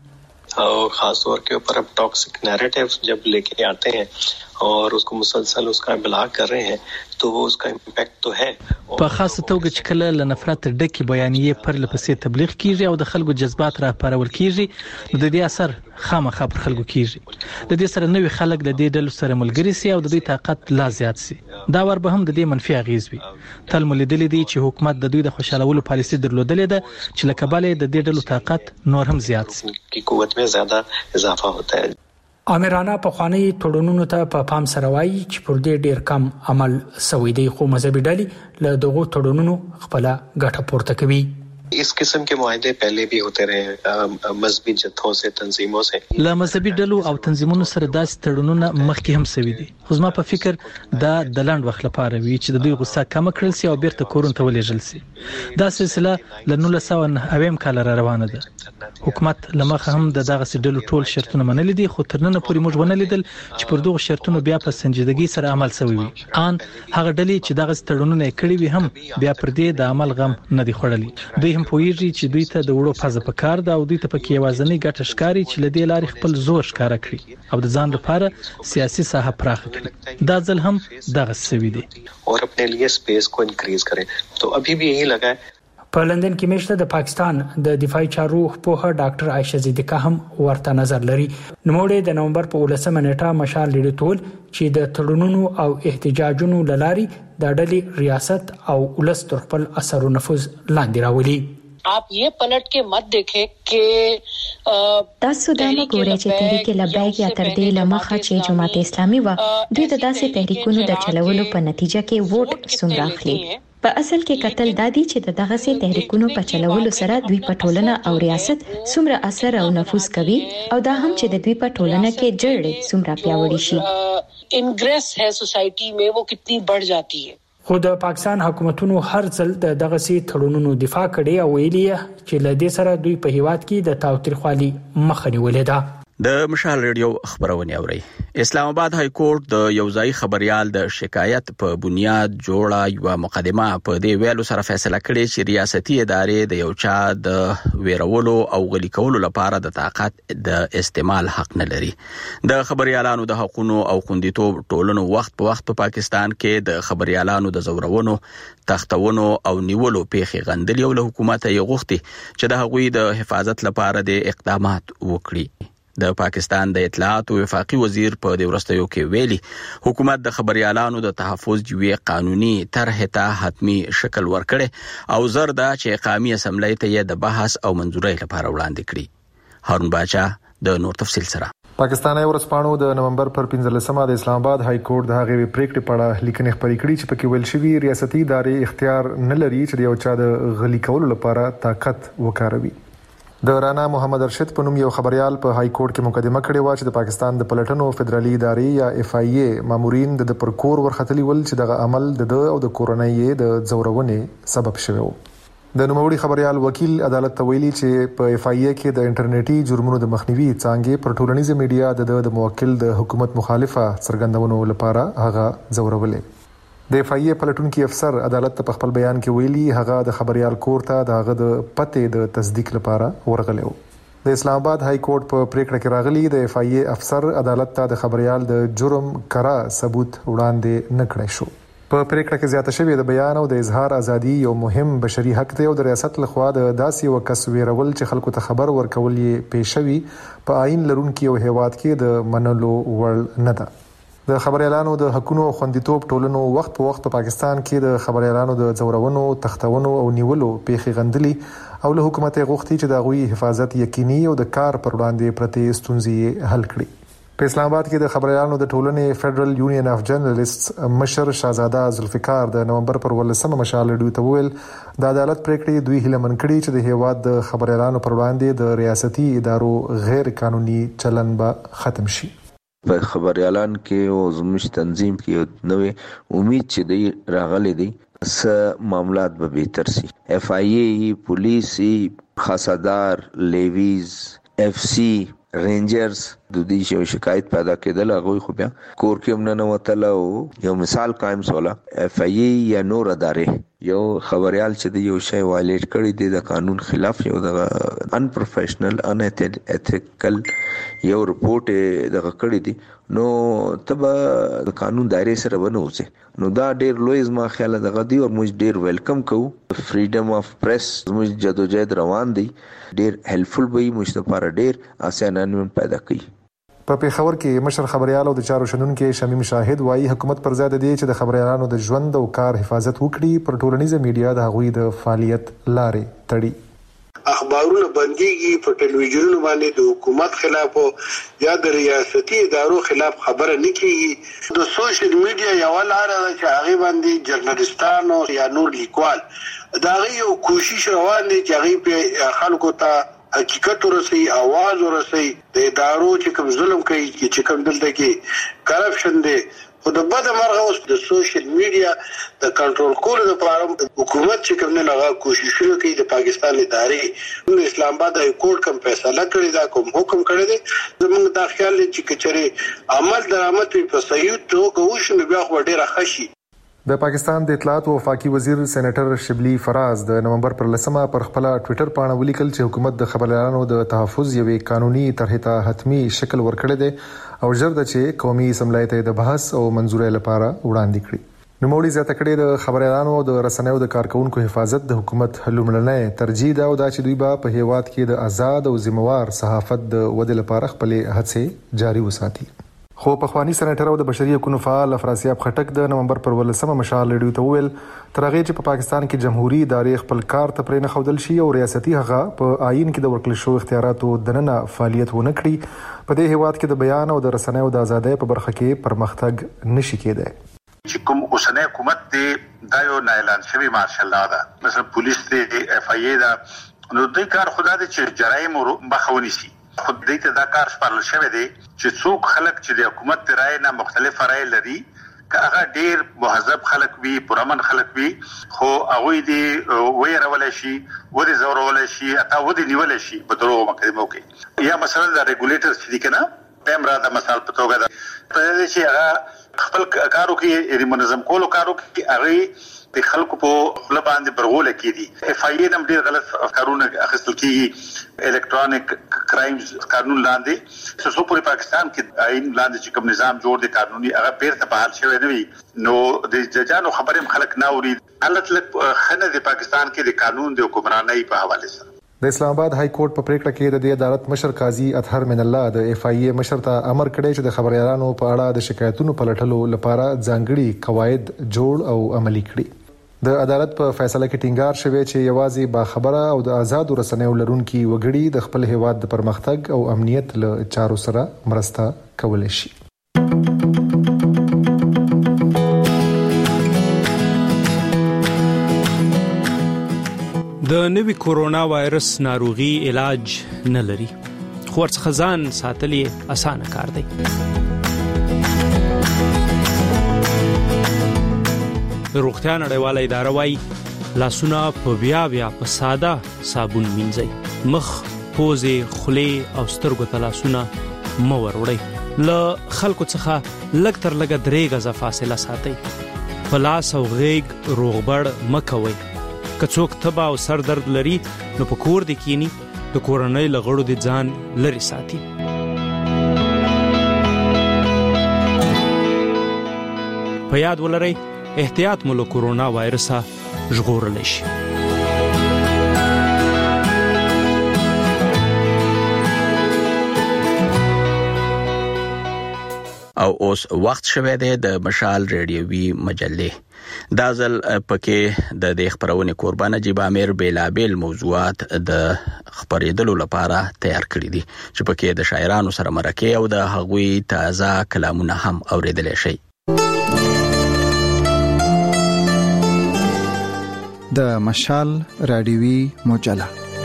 और खास तौर के ऊपर अब टॉक्सिक नैरेटिव जब लेके आते हैं और उसको मुसलसल उसका इब्लाग कर रहे हैं तो वो उसका इम्पैक्ट तो है. په خاصه توګه چې کله له نفرت ډکې بیانیې پر لپسې تبلیغ کیږي او د خلکو جذبات راپارول کیږي نو د دې اثر خامخا پر خلکو کیږي. د دې سره نوې خلک د دې ډلو سره ملګری سي او د دوی طاقت لا زیات سي. دا ور به هم د دې منفي اغیز وي. تل ملیدلې دي چې حکومت د دوی د خوشالولو پالیسي درلودلې ده چې لکه بلې د دې ډلو طاقت نور هم زیات سي. کی قوت में ज्यादा اضافه होता है. امرانه په خواني تړونونو ته په پام سره وایي چې پر دې ډیر کم عمل شوی دی خو مذهبي ډلې له دغو تړونونو خپل ګټه پورته کوي. इस किस्म के मुआहदे पहले भी होते रहे मذهبي جتھوں سے تنظیموں سے. له مذهبي ډلو او تنظیمونو سره داسې تړونونه مخکې هم شوي دي خو زما په فکر دا د لاند وخت لپاره وی چې د دوی غوسه کم کړل سي او بیرته کورن ته ولېږل سي. دا سلسله ل 1909 کال را روانه ده. حکومت لمخه هم دغه ډلو ټول شرطونه منلي دي خو تر نن پورې موږ ونه لیدل چې پر دغه شرطونو بیا په سنجیدګۍ سره عمل شوی وي. ان هغه ډلې چې دغه تړونونه کړی وي هم بیا پر دې د عمل غم نه دی خوړلی. دوی پویږي چې دوی ته د وړو پزه په کار ده او دوی ته پکې وازنې ګټه ښکاری چې لدې لارې خپل زور ښکارا کړي او د ځان لپاره سیاسي ساحه پراخه کړي. دا ځل هم دغه سوي دي اور خپل لیے سپیس کو انکریز کړي. تو ابھی بھی یہی لگا ہے. په لندن کې میشته د پاکستان د دفاعي چارو په ډاکټر عائشه زیدیکا هم ورته نظر لري. نوموړي د نومبر په 18مه نیټه مشال لیدل چې د تړونونو او احتجاجونو لاري د ډلې ریاست او ولس تر خپل اثر او نفوذ لاندې راولي. आप ये पलट के मत देखें कि تاسو دا وګورئ چې تحریک لبیک یا تر دې لمخه چې جماعت اسلامي و دوی د داسې تحریکونو د چلولو په نتیجه کې ووټ څومره اخلي. په اصل کې قتل دادی چې دغه سي تحریکونو په چلولو سره دوی په ټولنه او ریاست څومره اثر او نفوذ کوي او دا هم چې د دوی په ټولنه کې جړې څومره پیاوړې شي. انګریس ہے سوسایټي میں وہ کتنی بڑھ جاتی ہے. خو د پاکستان حکومتونو هر ځل دغه سي تړونونو دفاع کړي او ویلي چې لدې سره دوی په هیواد کې د تاوتریخوالي مخه نیولې ده. د مشال ریډیو خبرونه اوري. اسلام آباد های کورټ د یوځای خبريال د شکایت په بنیاد جوړه یو مقدمه په دې ویلو سره فیصله کړې چې ریاستي ادارې د یو چا د ویرولو او غلي کولو لپاره د طاقت د استعمال حق نه لري. د خبريالانو د حقوقو او خوندیتوب ټولنو وخت په وخت په پاکستان کې د خبريالانو د زورونو، تختونو او نیولو پیښې غندلې او له حکومت یې غوښتي چې د هغوی د حفاظت لپاره د اقدامات وکړي. د پاکستان د اطلاعات او وفاقي وزیر په دې ورستیو کې ویلي حکومت د خبريالانو د تحفظ جوړې قانوني طرح ته حتمی شکل ورکړي او زر دا چې قومي اسمبلی ته یې د بحث او منځورۍ لپاره وړاندې کړي. هارون باچا د نور تفصیل سره. پاکستاني ورسپانو د نومبر پر 15مه د اسلام آباد های کورټ د هغې پریکړې په اړه لیکنې خپرې کړې چې پکې ویل شوی ریاستي ادارې اختیار نه لري چې یو چا د غلي کولو لپاره طاقت وکاروي. د رانا محمد ارشد په نوم یو خبريال په های کورټ کې مقدمه کړې و چې د پاکستان د پلټنو فدرالي ادارې یا اف ای ای مامورین د پرکور ورختلي ول چې دغه عمل د او د کورونۍ د زورونې سبب شوی و. د نوموړي خبريال وکیل عدالت ته ویلي چې په اف ای ای کې د انټرنیټي جرمونو د مخنیوي څانګې پر ټولنیزه میډیا د موکل د حکومت مخالفه څرګندونو لپاره هغه زورولې. د اف ای ای پلټونکو افسر عدالت ته په خپل بیان کې ویلي هغه د خبريال کور ته دغه د پته د تصدیق لپاره ورغلی و. د اسلام آباد های کورټ په پریکړه کې راغلی د اف ای ای افسر عدالت ته د خبريال د جرم کرا ثبوت وړاندې نه کړی شو. په پریکړه کې زیاته شوې د بیان او د اظهار ازادي یو مهم بشري حق دی او د ریاست لخوا د داسې وکس ویرول چې خلکو ته خبر ورکول یې پېښوي په آئین لرونکي او هیواد کې د منلو وړ نه ده. د خبريالانو د حقوقو او خوندیتوب ټولنو وخت په وخت په پاکستان کې د خبريالانو د زورونو، تختونو او نیولو پیښې غندلي او له حکومت غوښتي چې د غوي حفاظت یقیني او د کار پر وړاندې پرتې ستونزې حل کړي. په اسلام آباد کې د خبريالانو د ټولنې فدرال یونین اف جرنالیستس مشر شاهزاده ذوالفقار د نومبر پر 18مه مشال ډیو ته ویل د عدالت پریکړې دوی هیله من کړي چې د هیواد د خبريالانو پر وړاندې د ریاستي ادارو غیر قانوني چلن به ختم شي. په خبريالان کې او زموږ تنظیم کې نوې امید چې دی راغلي دي س معاملات به بهتر سي. اف ای ای، پولیس، خاصدار، لیویز، اف سی، رینجرز د دې شو شکایت پیدا کېدل هغه خو بیا کور کې هم نه وتل او یو مثال قائم سولا اف ای ای یا نور ادارې یو خبريال چې د یو شی وایلیټ کړی دی د قانون خلاف یو د ان پروفیشنل ان ایتیکل یو رپورت د کړی دی نو تبا د قانون دایره سره ونوځي نو دا ډیر لوی زما خیال دغه دی او موږ ډیر ویلکم کوو. فریډم اف پریس موږ جدوجہد روان دي ډیر هیلپفل وي موږ لپاره ډیر اسانه پیدا کوي. په پیښور کې مشر خبريال او د چارو شنونکو شمیم شاهد وایي حکومت پر ځای د دې چې د خبريالانو د ژوند او کار حفاظت وکړي پر ټولنیزه میډیا د هغوی د فعالیت لارې تړي. اخبارونه بنديږي په ټلویزیونونو باندې د حکومت خلاف یا د ریاستي ادارو خلاف خبره نه کیږي. د سوشل میډیا یو لار ده چې هغه باندې جرنالستانو یا نور لیکوال دا یو کوشش روان دي چې هغه په خلکو ته حقیقت ورسي، आवाज ورسي، د ادارو چې کوم ظلم کوي چې کوم دلته کې کرپشن دی خو د بده مرغه اوس د سوشل میډیا د کنټرول کولو لپاره حکومت چې کوم نه لغا کوششونه کوي. د پاکستان ادارې د اسلام آباد های کورټ کوم فیصله کړی دا کوم حکم کړی دی زموږ د خیال چې کچري عمل درآمد په صحیح توګه وشي بیا خو ډیره خشي. د پاکستان د اطلاعات او وفاقي وزیر سېنیټر شبلی فراز د نومبر پر 10مه پر خپل ټوئیټر باندې ولیکل چې حکومت د خبريالانو د تحفظ یوې قانوني طرح ته حتمی شکل ورکړی دی او ژر د چې قومي اسمبلی ته د بحث او منځورۍ لپاره وړاندې کړي. نوموړي زیاته کړې د خبريالانو د رسنیو د کارکونکو حفاظت د حکومت لومړنۍ ترجیح ده او دا چې دوی په هیواد کې د آزاد او ذمہوار صحافت د ودې لپاره خپل هڅې جاري وساتي. خو په خواني سېنیټر او د بشري حقوقو فعال افراسیاب خټک د نومبر پر 18مه مشال ډیو ته ویل ترغه چې په پاکستان کې جمهوریت ادارې خپل کار ته پرې نه خودل شي او ریاستي هغه په آئین کې د ورکل شو اختیاراتو دننه فعالیت ونه کړي په دې هیواد کې د بیان او د رسنیو د ازادۍ په برخه کې پرمختګ نشي کېدای. چې کوم اوسنۍ حکومت دی دا یو نه اعلان شوی مارشال دا مثلا پولیس دی اف ای ای دا نو د کار خدا د جرایم مخاوني سي خود دې ته دا کار سپارل شوی دی چې څوک خلک چې د حکومت رائے نه مختلف رائے لري هغه ډیر مهذب خلک وي پرامن خلک وي خو هغه دی ويرول شي ودي زورول شي اته ودي نیول شي په دروغ مقدمو کې یا مثلا د ریګولیټر چې کنه پمرا د مثال په توګه ده په دې چې هغه خپل کارو کې منظم کولو کارو کې هغه د خلکو په خپل باندې برغول کېدي اف آی نم ډیر غلط افکارونه اخیستل کیږي الکترونیک کرایمز قانون لاندې څو پورې پاکستان کې آئین لاندې چې کوم نظام جوړ دی قانوني هغه بیرته بحال شوی نه وي نو د ججانو خبرې خلک نه اوري حالت لکه خنه د پاکستان کې د قانون د حکمرانۍ په حواله سره د اسلام آباد های کورټ په پریکړه کې د دې عدالت مشر قاضي اطهر من الله د اف آی مشر ته امر کړی چې د خبريالانو په اړه د شکایتونو په لټلو لپاره ځانګړي قواعد جوړ او عملي کړي د عدالت په فیصله کې ټینګار شوی چې یوازې با خبره او د آزاد رسنیو لرونکي وګړي د خپل هیواد د پرمختګ او امنیت له چارو سره مرسته کولای شي د نوي کورونا وایرس ناروغي علاج نه لري خو ورڅخه ځان ساتل اسانه کار دی روغتیا نړیواله اداره وايي لاسونه په بیا په ساده صابون مینځئ مخ پوزې خولې او سترګو ته لاسونه مه وروړئ له خلکو څخه لږ تر لږه 3 غزه فاصله ساتئ په لاس او غېږ روغبړ مه کوئ که څوک تبه او سر درد لري نو په کور دې کینی د کورنۍ له غړو د ځان لري ساتي په یاد ولرئ احتیاط مو له کورونا وایرسه ژغورلی شي او اوس وخت شوه د مشال ریډیوي مجلې دا ځل پکې د دې خبرونه قربانه جيب امیر بیلابل موضوعات د خبرېدلو لپاره تیار کړی دي چې پکې د شاعرانو سره مرکه او د هغوی تازه کلامونه هم اوریدل شي د مشال رادیوي مجله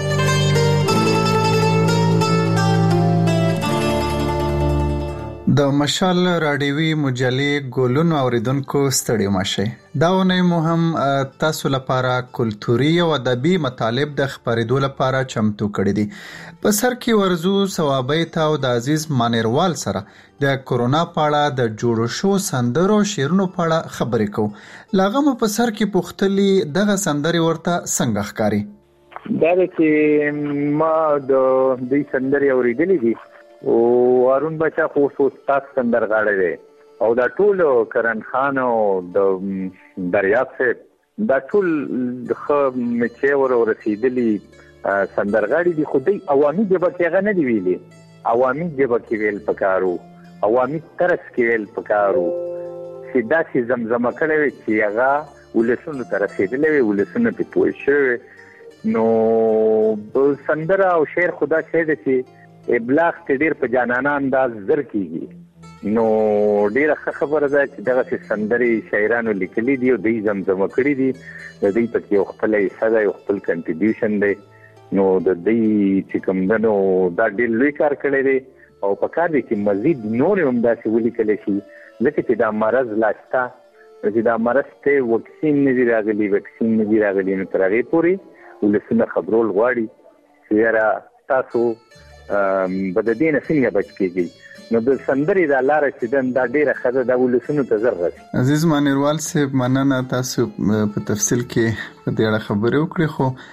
د مشال رادیوي مجلې ګولونو اوریدونکو ستړي مشه دا ونه مهم تاسو لپاره کلتوري او ادبي مطالب د خبرېدو لپاره چمتو کړی دي په سر کې ورزو ثوابیت او د عزیز مانیروال سره د کورونا پاړه د جوړو شو سندرو شیرونو پاړه خبرې کو لاغه په سر کې پختلی دغه سندري ورته څنګه ښکاری دا چې ما د دې سندري اوریدلې دي او وارون بچا خو استاد سندرغاړی دی او دا ټول کرن خان او د دریاب صاحب دا ټول خو مچې ورسېدلی سندرغاړي دي خو دوی عوامي جبه کې نه دی ویلي عوامي جبه کې ویل پکارو عوامي ترس کې ویل پکارو چې دا چې زمزمه کړي چې هغه ولسونو تر رسېدلې ولسونو په پوه شوی نو سندره او شعر خدا شه دي چې ابلاغ ته ډیر په جانانه انداز زر کیږي نو ډیره خبره ده چې دغه سندري شاعرانو لیکلي دي او دوی زمزمه کړي دي د دې په کې خپل حصہ او خپل کنټریبیوشن دی نو د دې چې کوم دنو دا ډیر لوی کار کړی دی او په کار دي چې مزید نور هم داسې ولیکل شي لکه چې دا مرض لاشتا چې دا مرض ته وکسین نه راغلی وکسین نه راغلی نو تر هغه پورې ولسونه خبرول غواړي چې را تاسو بددین څنګه بچ کیږي نو د سندري د لار چې دا ډیره خزه د ولسونو ته زر رسي عزیز مانیروال صاحب مننه تاسو په تفصیل کې په دې اړه خبرې وکړې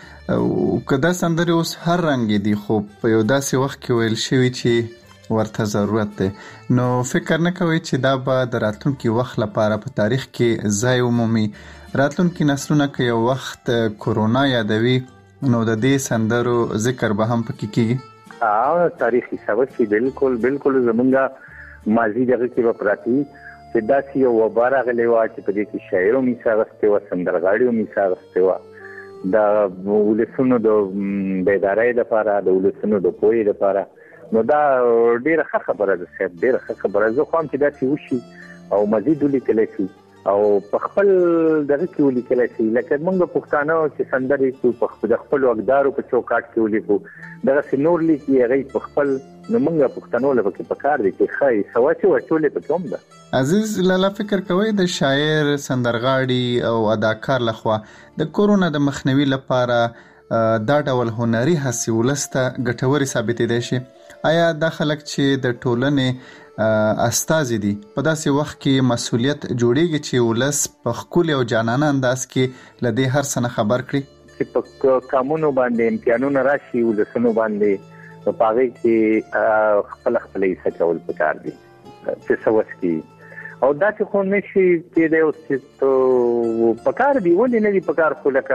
خو کدا سندري اوس هر رنګ دي خو په یو داسې وخت کې ویل شوی چې ورته ضرورت دی نو فکر نه کوي چې دا به د راتلونکي وخت لپاره په تاریخ کې ځای ومومي راتلونکي نسلونه کې یو وخت کورونا یادوي نو د دې سندرو ذکر به هم پکې کیږي تاریخي سبق چې بالکل زمونږه ماضي دغه کې به پراتی چې داسې یو وباره غلې وا چې په دې کې شاعرو میثاقسته و سندرغاړیو میثاقسته و د ولسونو د بیدارۍ لپاره د ولسونو د پوهې لپاره نو دا ډیره ښه خبره ده صاحب ډیره ښه خبره زه خو هم چې داسې وشي او مزید ولیکلی شي او په خپل دغه کې ولیکلی شي لکه موږ پښتانه چې سندرې په خپل وګدارو په چوکاټ کې ولیکو دغه نور لیکي هغه په خپل نو موږ پښتنو له پکې پکار دي چې خای سواچو وچولې په کوم ده عزیز لاله فکر کوي د شاعر سندرغاړي او اداکار لخوا د کورونا د مخنیوي لپاره دا ډول هنري هڅې ولسته ګټوري ثابتې دي شي آیا د خلک چې د ټولنې استازي دي په داسې وخت کې مسؤلیت جوړیږي چې ولس په خپل او جانانه انداز کې لدې هر څه خبر کړي چې په قانونو باندې امتحانونه راشي ولسونو باندې په پاره کې خپل حصہ کول پکار دي چې سوس کې او دا چې خو نشي چې د اوس پکار دی ولې نه دی پکار خو لکه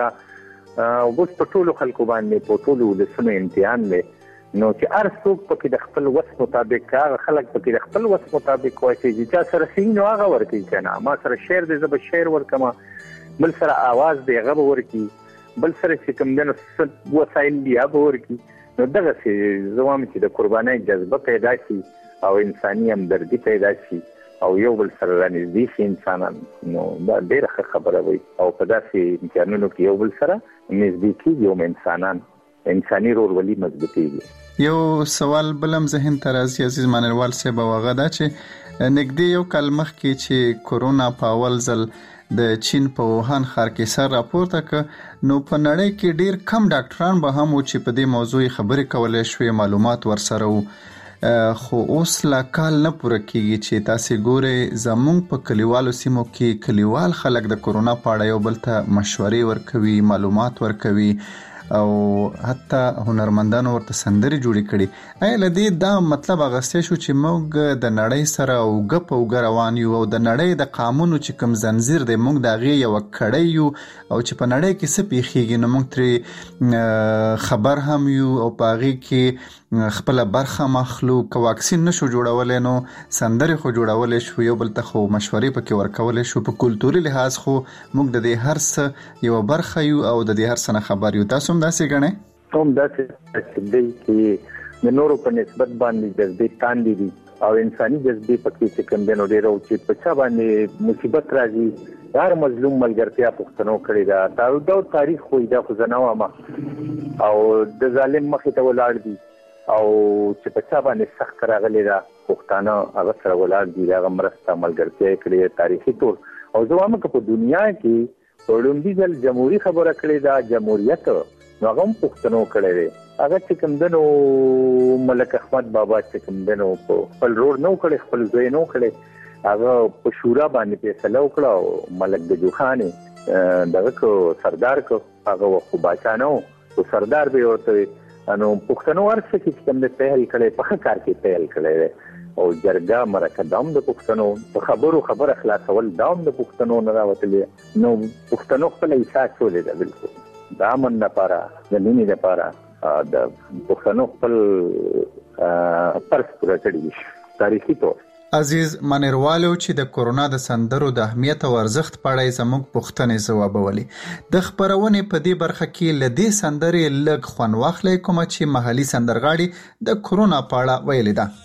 اوس په ټولو خلکو باندې په ټولو ولسونو امتحان دی نو چې هر څوک پکې د خپل وس مطابق هغه خلک پکې د خپل وس مطابق وایي چې سره سینو هغه ورکی کنه ما سره شعر دې زب شعر ورکما بل سره आवाज دې غو ورکی بل سره چې کوم دنه وسایل دی هغه ورکی نو دغه چې زوام چې د قربانۍ جذبه پیدا شي او انساني همدردي پیدا شي او یو بل سره رانږدې شي انسانان نو دا ډېره خبره وي او په داسې امتحانونو کې یو بل سره نږدې کېږي انسانان انساني رورولي مضبوطېږي یو سوال بلم ذهن ته راځي عزیز منروال صاحب هغه دا چې نږدې یو کال مخکې چې کورونا په اول ځل د چین په ووهان ښار کې سر راپورته ک نو په نړۍ کې ډیر کم ډاکټران به هم چې په دې موضوع خبرې کولای شوي معلومات ورسره خو اوس لا کال نه پوره کیږي چې تاسو ګورئ زموږ په کلیوالو سیمو کې کلیوال خلک د کورونا په اړه یو بل ته مشورې ورکوي معلومات ورکوي او حتی هنرمندانو ورته سندري جوړې کړي ایا لدی دا مطلب اغسته شو چې موږ د نړۍ سره او غپ او روان یو او د نړۍ د قانونو چې کوم زنجیر دی موږ دغه یو کړی یو او چې په نړۍ کې څه پیښیږي نو موږ تر خبر هم یو او پاغي کې خپل برخه مخلو کو واکسین نشو جوړولای نو سندري خو جوړولای شو یو بل ته خو مشورې پکې ورکولای شو په کلتوري لحاظ خو موږ د دې هر څه یو برخه یو او د دې هر څه نه خبر یو تاسو داسې غنئ هم داسې چې د نورو په نسبت باندې جذبې تاندې دي او انساني جذبې پکې چې کوم دنو ډېر او چې په چا باندې مصیبت راځي هر مظلوم ملګرتیا پښتنو کړی دا دا تاریخ خو دا خو زناوه ما او د ظالم مخې ته ولاړ دي او چې په چا باندې سخت راغلی دا پښتانه هغه سره ولاړ دي هغه مرسته ملګرتیا کړی تاریخي طور او زه وایم چې په دنیا کې وړاندې ځل جمهوریت خبره کړې دا جمهوریت نو هغه پښتنو کړی دی هغه چې کوم دنو ملک احمد بابا چې کوم دنو په خپل روډ نو کړی خپل ځای نو کړی هغه په شورا باندې فیصله وکړه او ملک د جوخانه دغه سردار کو هغه خو بچانو او سردار به ورته نو پښتنو ورڅ چې کوم د پهل کړي په کار کې پهل کړي او جرګه مرکه دام د پښتنو په خبر اخلاصول دام د پښتنو نه راوتلې نو پښتنو خپل احساس ولې ده بالکل دا من لپاره د مینې لپاره د پښتنو خپل پرس پوره کړی تاریخي طور عزیز منروالو چې د کورونا د سندرو د اهمیت او ارزښت په اړه زموږ پوښتنې ځوابولې د خبرونې په دې برخه کې لدې سندرې لږ خوان واخلې کوم چې محلي سندرغاړي د کورونا په اړه ویلي ده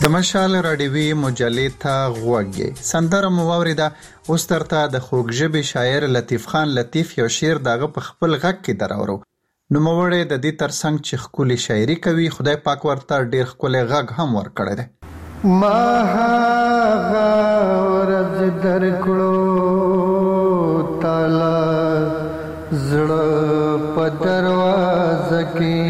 د مشال راډیوي مجلې ته غوږی سندره مواوریده اوس ترته د خوږژبې شاعر لطیف خان لطیف یو شعر دغه په خپل غږ کې دراورو. نوموړی د دې ترڅنګ چې ښکلې شاعري کوي خدای پاک ورته ډېر ښکلی غږ هم ورکړی دی. ما هغه ورځ درکړو تالا زړه په دروازه کې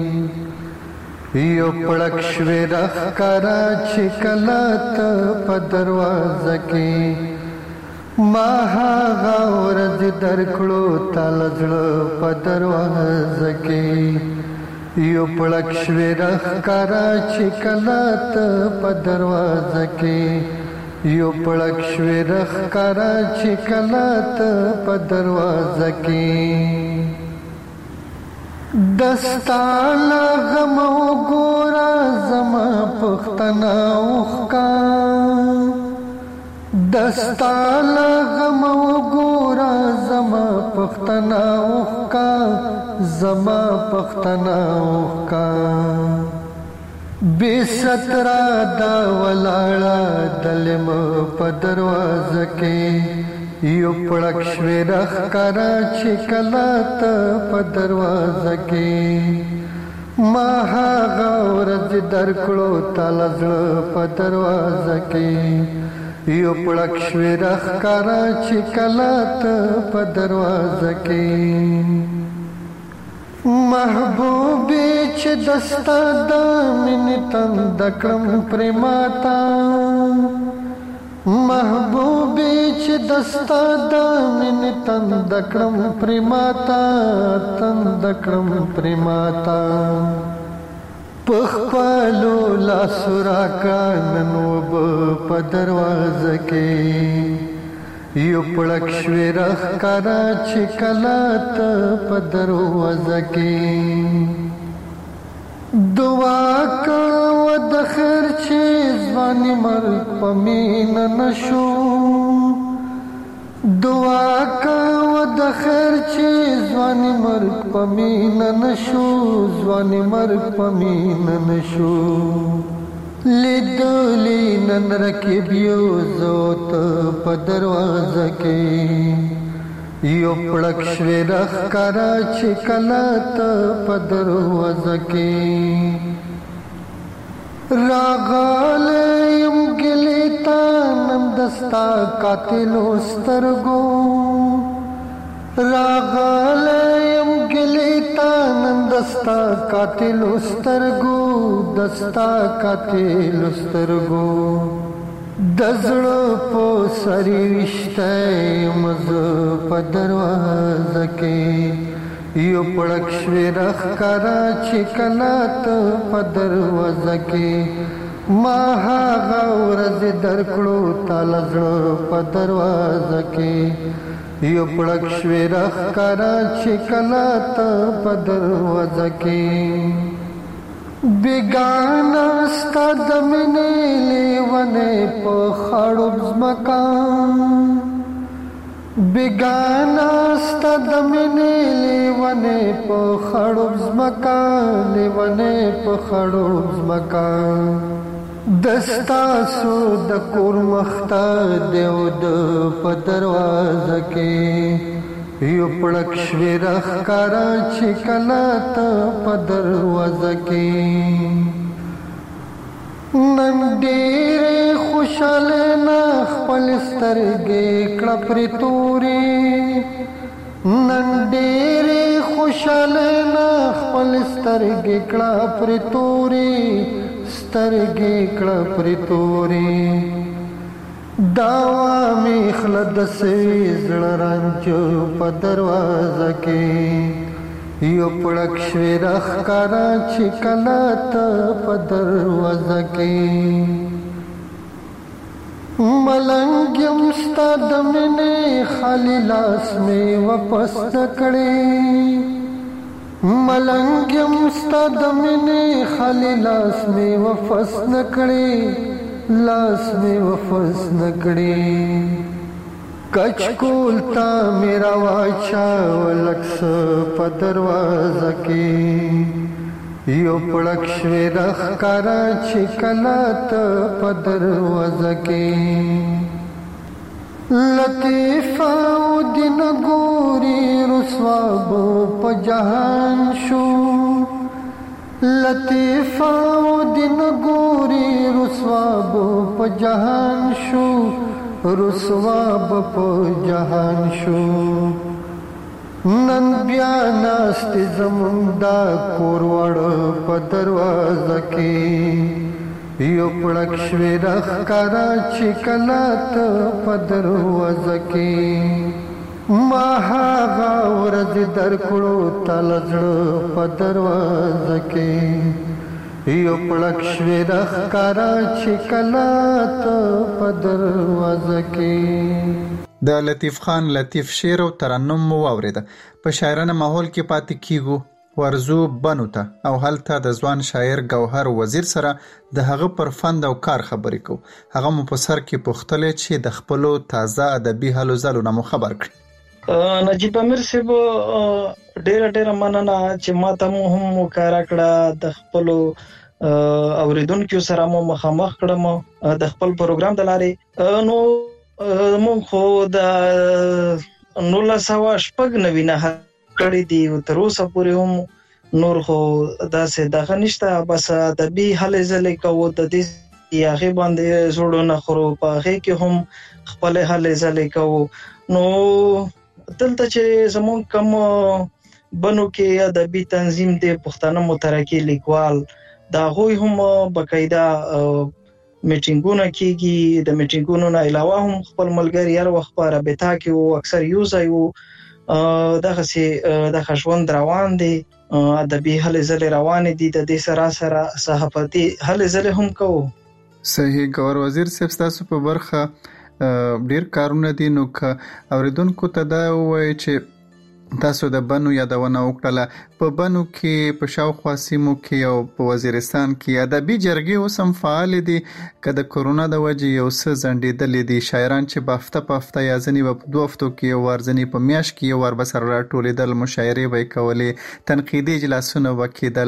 یو پړک شوی راښکاره چې کله ته په دروازه کې ما هغه ورځ درکړو تالا زړه په دروازه کې یو پړک شوی راښکاره چې کله ته په دروازه کې یو پړک شوی راښکاره چې کله ته په دروازه کې دستا لغم وګوره زما پښتنه اوښکا دستا لغم وګوره زما پښتنه اوښکا زما پښتنه اوښکا بې ستره دا ولاړه دلم په دروازه کې یو پړک شوی راښکاره چې کله ته په دروازه کې ما هغه ورځ درکړو تالا زړه په دروازه کې یو پړک شوی راښکاره چې کله ته په دروازه کې محبوبې چې دستا د مینې تنده کړم پرې ماته محبوبې چې دستا د مینې تنده کړم پرې ماته تنده کړم پرې ماته په خپلو لاسو راکړه نن وبه په دروازه کې یو پړک شوی راښکاره چې کله ته په دروازه کې دعا کوه د خیر چې ځواني مرګ په مینه نشو دعا کوه د خیر چې ځواني مرګ په مینه نشو ځواني مرګ په مینه نشو لیدلی نن رکب یو زوت په دروازه کې یو پړک شوی راښکاره چې کله ته په دروازه کې راغلی یم ګلې ته نن دستا قاتلو سترګو راغلی یم ګلې ته نن دستا قاتلو سترګو دستا قاتلو سترګو د زړه په سرې ویشتی مزه په دروازه کې یو پړک شوی راښکاره چې کله ته په دروازه کې ما هغه ورځ درکړو تالا زړه په دروازه کې یو پړک شوی راښکاره چې کله ته په دروازه کې بیگانا ستا د مینې لیونی په خړوب ځمکه بیگانا ستا د مینې لیونی په خړوب ځمکه لیونی په خړوب ځمکه دستاسو د کور مخته دیو د په دروازه کې یو پړک شوی راښکاره چې کله ته په دروازه کې نن ډېرې خوشحالۍ نه خپل سترګې کړه پرې تورې نن ډېرې خوشحالۍ نه خپل سترګې کړه پرې تورې سترګې کړه پرې تورې داوا می خلد سوي زړه رانچ په دروازه کې یو پړک شوی راښکاره چې کله ته په دروازه کې ملنګ یم ستا د مینې خالي لاس مې واپس نه کړې ملنګ یم ستا د مینې خالي لاس مې واپس نه کړې لاس میں وفس نکڑی کچ کولتا میرا واچا ولکس پا دروازہ کی یو پړک شوی رخ کارا چې کلات په دروازه کې لطیفه او دین ګوري رسواب په جهان شو لطیفه او دین ګوري رسواب په جهان شو رسواب په جهان شو نن بیا ناست زموندا کوروړ په دروازه کې یو پړک شوی رخ کارا چې کلات په دروازه کې ما هغه ورځ درکړو تل زړه په دروازه کې یو پړک شوی رخ کارا چې کلات په دروازه کې. د لطیف خان لطیف شعر او ترنم مو واوریده. په شاعرانه ماحول کې پاتې کیږو. ورزو بنو ته او هلته د ځوان شاعر ګوهر وزیر سره د هغه پر فند او کار خبرې کو. هغه مو په سر کې پوښتلې چې د خپلو تازه ادبي هلو ځلو نه مو خبر کړي. نجیب امیر صاحب ډېر مننه چې ما ته هم وکړه کړه د خپلو اوریدونکو سره مو مخامخ کړم د خپل پروګرام د لارې. نو مونږ خو د 1999 نه کړی دی او تر اوسه پورې هم نور خو داسې دغه نشته. بس ادبي هلې ځلې کوو د دې هغې باندې زړونه خورو په هغې کې هم خپل هلې ځلې کوو. نو دلته چې زمونږ کم بنو کې ادبي تنظیم دی پښتانه مترقي لیکوال د هغوی هم باقاعده میټینګونه کیږي. د میټینګونو نه علاوه هم خپل ملګري هر وخت په رابطه کې او اکثر یو ځای وو. دغه ژوند روان دی. ادبي هلې ځلې روانې دي. د دې سره صحافتي هلې ځلې هم کوو. صحیح. ګوهر وزیر صاحب تاسو په برخه ډیر کارونه دي. نو که اوریدونکو ته دا ووایي چې تاسو د بنو یادونه وکړه، په بنو کې په شاوخوا سیمو کې او په وزیرستان کې ادبي جرګې اوس هم فعال دي که د کورونا د وجې یو څه ځنډېدلې دي؟ شاعران چې په هفته یا ځینې په 2 هفتو کې یو وار، ځینې په میاشت کې یو وار به سره راټولېدل، مشاعرې به یې کولې، تنقیدي اجلاسونه به کېدل.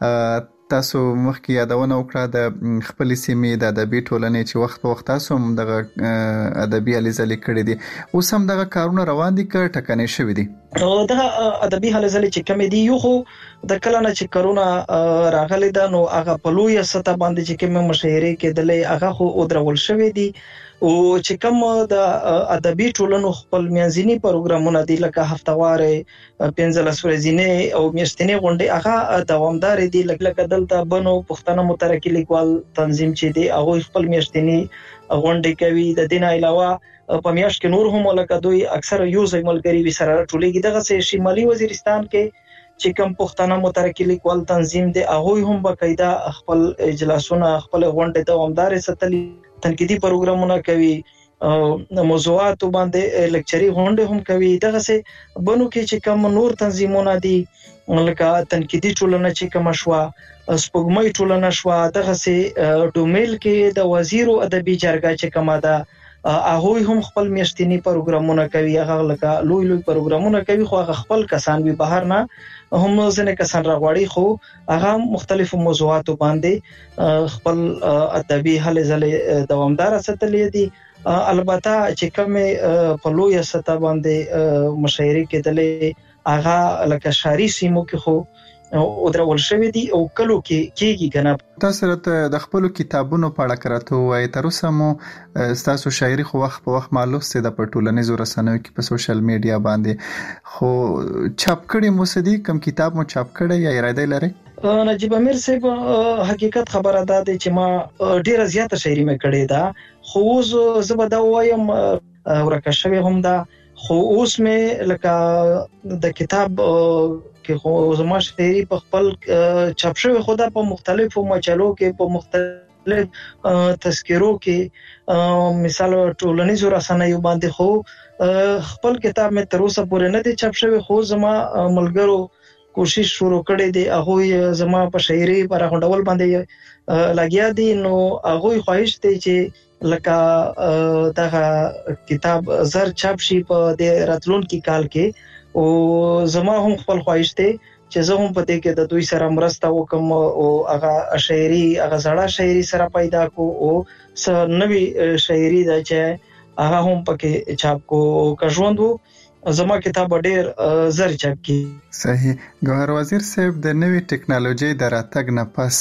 تاسو مخکې یادونه وکړه د خپلې سیمې د ادبي ټولنې چې وخت په وخت تاسو هم دغه ادبي هلې ځلې کړې دي. اوس هم دغه کارونه روان دي که ټکنۍ شوي دي؟ دغه ادبي هلې ځلې چې کمې دي، یو خو د کله نه چې کرونا راغلی ده نو هغه په لویه سطح باندې چې کومې مشاعرې کېدلې هغه خو ودرول شوي دي. او چې کوم د ادبي ټولنو خپل میاشتني پروګرامونه دي لکه هفتوارې 15 ورځې او میاشتني غونډې هغه دوامدار دي. لکه دلته بنو پښتانه مترقي لیکوال تنظیم چې دی هغه خپل میاشتني غونډې کوي. د دې نه علاوه په میاشت کې نور هم لکه دوی اکثر یو ځای ملګري وي سره ټولېږي. دغه شمالي وزیرستان کې چې کوم پښتانه مترقي لیکوال تنظیم دی هغه هم باقاعده خپل اجلاسونه خپل غونډې دوامدار ساتلي، تنقیدي پروګرامونه کوي، موضوعات باندې لیکچري غونډې هم کوي. دغه څه بنو کې چې کوم نور تنظیمونه دي لکه تنقیدي ټولنه چې کوم شوا، سپوږمۍ ټولنه شوا، دغه څه ډومیل کې د وزیرو ادبي جرګه چې کومه ده هغه هم خپل میاشتني پروګرامونه کوي. هغه لکه لوی پروګرامونه کوي خو هغه خپل کسان به بهر نه هم ځنه کسان راغواړي خو هغه مختلفو موضوعاتو باندې خپل ادبي هلې ځلې دوامدار ساتلې دي. البته چې کوم په لویه سطح باندې مشاعرې کېدلې هغه لکه شهري سیمو کې خو او درول شوی دي او کلو کې کېږي کنه. تاسو راته د خپل کتابونو په اړه کراته وای تر اوسه مو تاسو شاعري خو وخت په وخت معلومات د ټولنیزو رسنیو کې په سوشل میډیا باندې خو چاپ کړي مو سدي کوم کتاب مو چاپ کړي یا اراده لري؟ نجیب امیر صاحب حقیقت خبره ده چې ما ډیره زیاته شاعري مې کړې ده خو زه به دا وایم ورکه شوی هم ده خو اوس مې لکه د کتاب خو زما شاعري په خپل چاپ شوی خو دا په مختلفو مجلو کې په مختلف تذکرو کې مثال ټولنیزو رسنیو باندې خو خپل کتاب مې تر اوسه پورې نه دی چاپ شوی خو زما ملګرو کوشش شروع کړی دی هغه زما په شاعري پر غونډول باندې لګیا دي. نو هغه خواهش دی چې لکه دغه کتاب زر چاپ شي په د راتلونکي کال کې او زما هم خپل خواهش دی چې زه هم پته کې د دوی سره مرسته وکم او هغه شاعري هغه زړه شاعري سره پیدا کو او س نوې شاعري دا چې هغه هم پکې چاپ کو کژوندو زما کتاب ډیر زر چاپ کی. صحیح. ګوهر وزیر صاحب د نوې ټکنالوژي د راتګ نه پس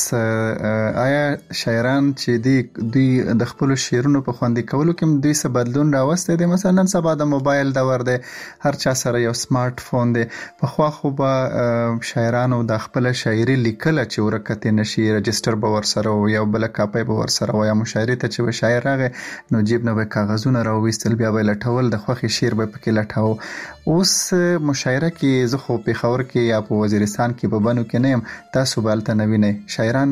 آیا شاعران چې دوی د خپل شعرونو په خوندي کولو کې دوی څه بدلون راوسته دي؟ مثلا سبا د موبایل دور دی، هر چا سره یو سمارټ فون دی. په خوا خو به شاعرانو د خپل شاعري لیکل چې ورکته نشي، رجستر به ور سره او یو بل کاپي به ور سره وای مشاعره ته چې شاعر راغی نو جیب نه به کاغذونه راوېستل، بیا به لټول د خوخي شعر به پکې لټاو. اوس مشاعره کې زه خو په خبر کې یا په وزیرستان کې په بنو کې نه يم، تاسو بالته نوی نه شاعران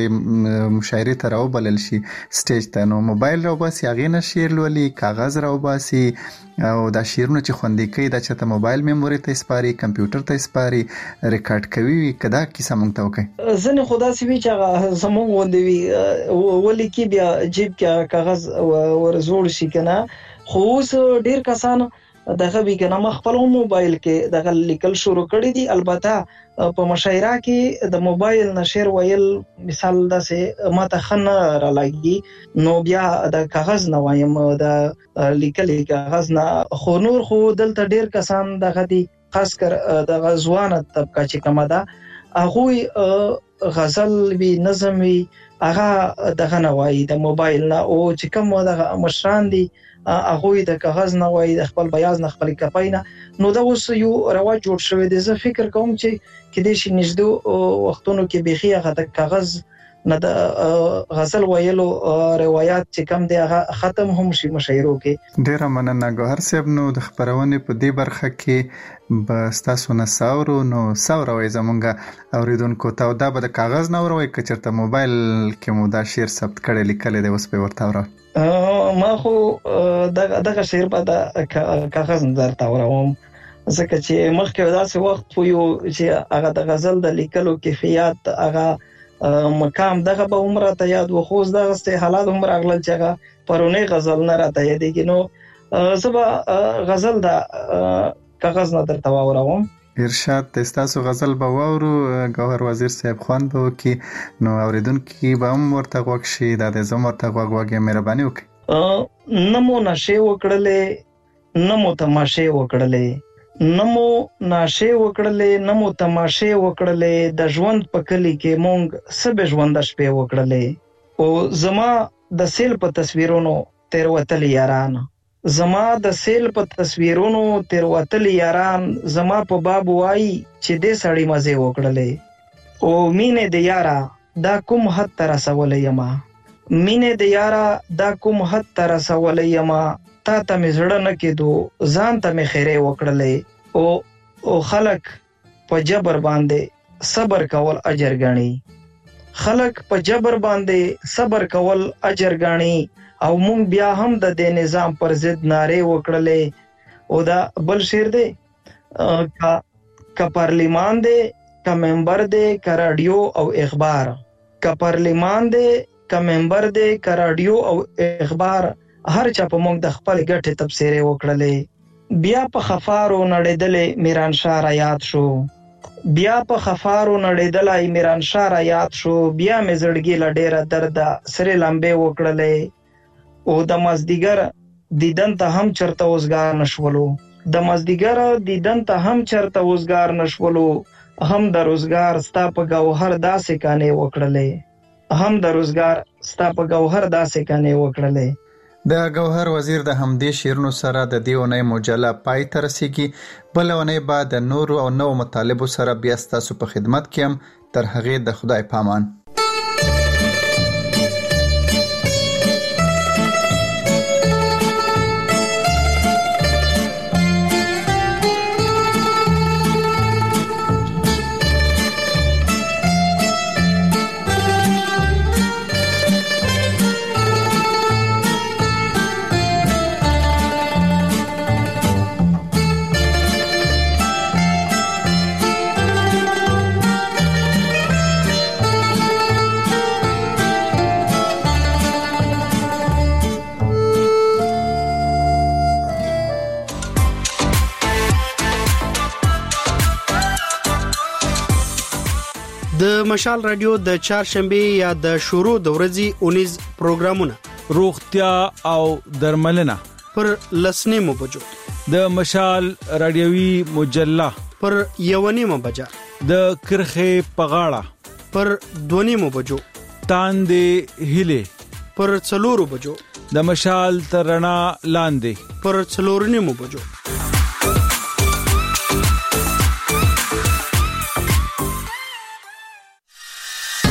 چې مشاعره ته راو بلل شي سټیج ته نو موبایل راو باسي، هغه نه شعر لولي، کاغذ راو باسي او دا شعرونه چې خوندې کوي دا چې ته موبایل میموري ته سپاري، کمپیوټر ته سپاري، ریکارډ کوي. کدا کیسه مونږ ته وکي زنه خدا سي وی چې زمون وندوي ولي کې بیا جیب کې کاغذ ورزول شي کنه. خو اوس ډیر کسان دغه ویګنه مخبل موبایل کې دغه لیکل شروع کړی دي. البته په مشاعره کې د موبایل نشر ویل مثال داسې ماته خنه را لګي نو بیا د کاغذ نه وایم د لیکل کاغذ نه. خو نور خو دلته ډیر کسان دغه دي خاص کر د ځوان طبقه چې کومه ده هغه غزل وی نظم وی هغه دغه نه وای د موبایل نه، او چې کوم دغه مشران دي هغه د کاغذ نه وای د خپل بیاز نه خپل کپای نه. نو دا اوس یو رواج جوړ شوی دی. زه فکر کوم چې کله شي نږدې وختونو کې بيخي هغه د کاغذ نه د غزل ویلو روایت چې کم دی هغه ختم هم شي مشاعرو کې. ډیره مننه ګوهر صاحب. نو د خبرونه په دې برخه کې بس تاسو نه ساورو نو ساوروي زمونږه اوریدونکو ته دا به د کاغذ نه وروي کچرته موبایل کې مو دا شعر ثبت کړي لیکل دی اوس په ورته ورو ما خو دغه شعر په د کاغذ نظر تا وروم ځکه چې مخکې داسې وخت خو یو چې هغه د غزل د لیکلو کیفیت هغه مقام دغه به عمره ته یاد وخوز دغه ست حالات عمر اغلل چې هغه پرونه غزل نه راته یادېږي. نو زبا غزل د کاغذ نه درته وروم. ارشاد تاسو غزل به وورو ګوهر وزیر صاحب خوان به کی نو اوریدونکو به هم ورته غوښ شي د زموږ ته غوږه مهرباني وکړي. نمو نشه وکړلې نمو تماشه وکړلې نمو ناشه وکړلې نمو تماشه وکړلې د ژوند په کلی کې مونږ سبه ژوند شپه وکړلې او زما د سیل په تصویرونو تیر وتل یاران، زما د سیل په تصویرونو تیر وتل یاران، زما په باب وای چې دې سړی مزه وکړلې او مینه د یارا دا کوم حد تر رسولې یما، مینه د یارا دا کوم حد تر رسولې یما، تا ته مزړه نه کېدو ځان ته مې خیره وکړلې او خلک په جبر باندې صبر کول اجر غني، خلک په جبر باندې صبر کول اجر غني او مونږ بیا هم د دې نظام پر ضد ناره وکړلې. او دا بل شعر دی کا پارلیمان دی کا ممبر دی کا رادیو او اخبار، کا پارلیمان دی کا ممبر دی کا رادیو او اخبار، هر چا په مونږ د خپل ګټه تبصره وکړلې. بیا په خفارو نړیدلې میران شاه را یاد شو، بیا په خفارو نړیدلې میران شاه را یاد شو، بیا مې زړګي لډېره درد سره لمبه وکړلې او د مازدیګر دیدن ته هم چرته وزګار نشولو، د مازدیګر دیدن ته هم چرته وزګار نشولو، هم د روزګار ستا په گوهر داسې کانې وکړلې، هم د روزګار ستا په گوهر داسې کانې وکړلې. د ګوهر وزیر د همدې شعرونو سره د دې اونۍ مجله پای ته رسیږي. بل اونۍ بعد د نورو او نو مطالبو سره بیا ستاسو په خدمت کې هم. تر هغې د خدای پامان. مشال رادیو د چهارشنبه یا د شروع د ورځې 19 پروګرامونه روغتیا او درملنه پر لسنیمو بجو، د مشال رادیوي مجله پر 1:30 بجا، د کرخه پغاړه پر 2:30 بجو، تاندې هله پر 4 بجو، د مشال ترنا لاندې پر 4:30 بجو.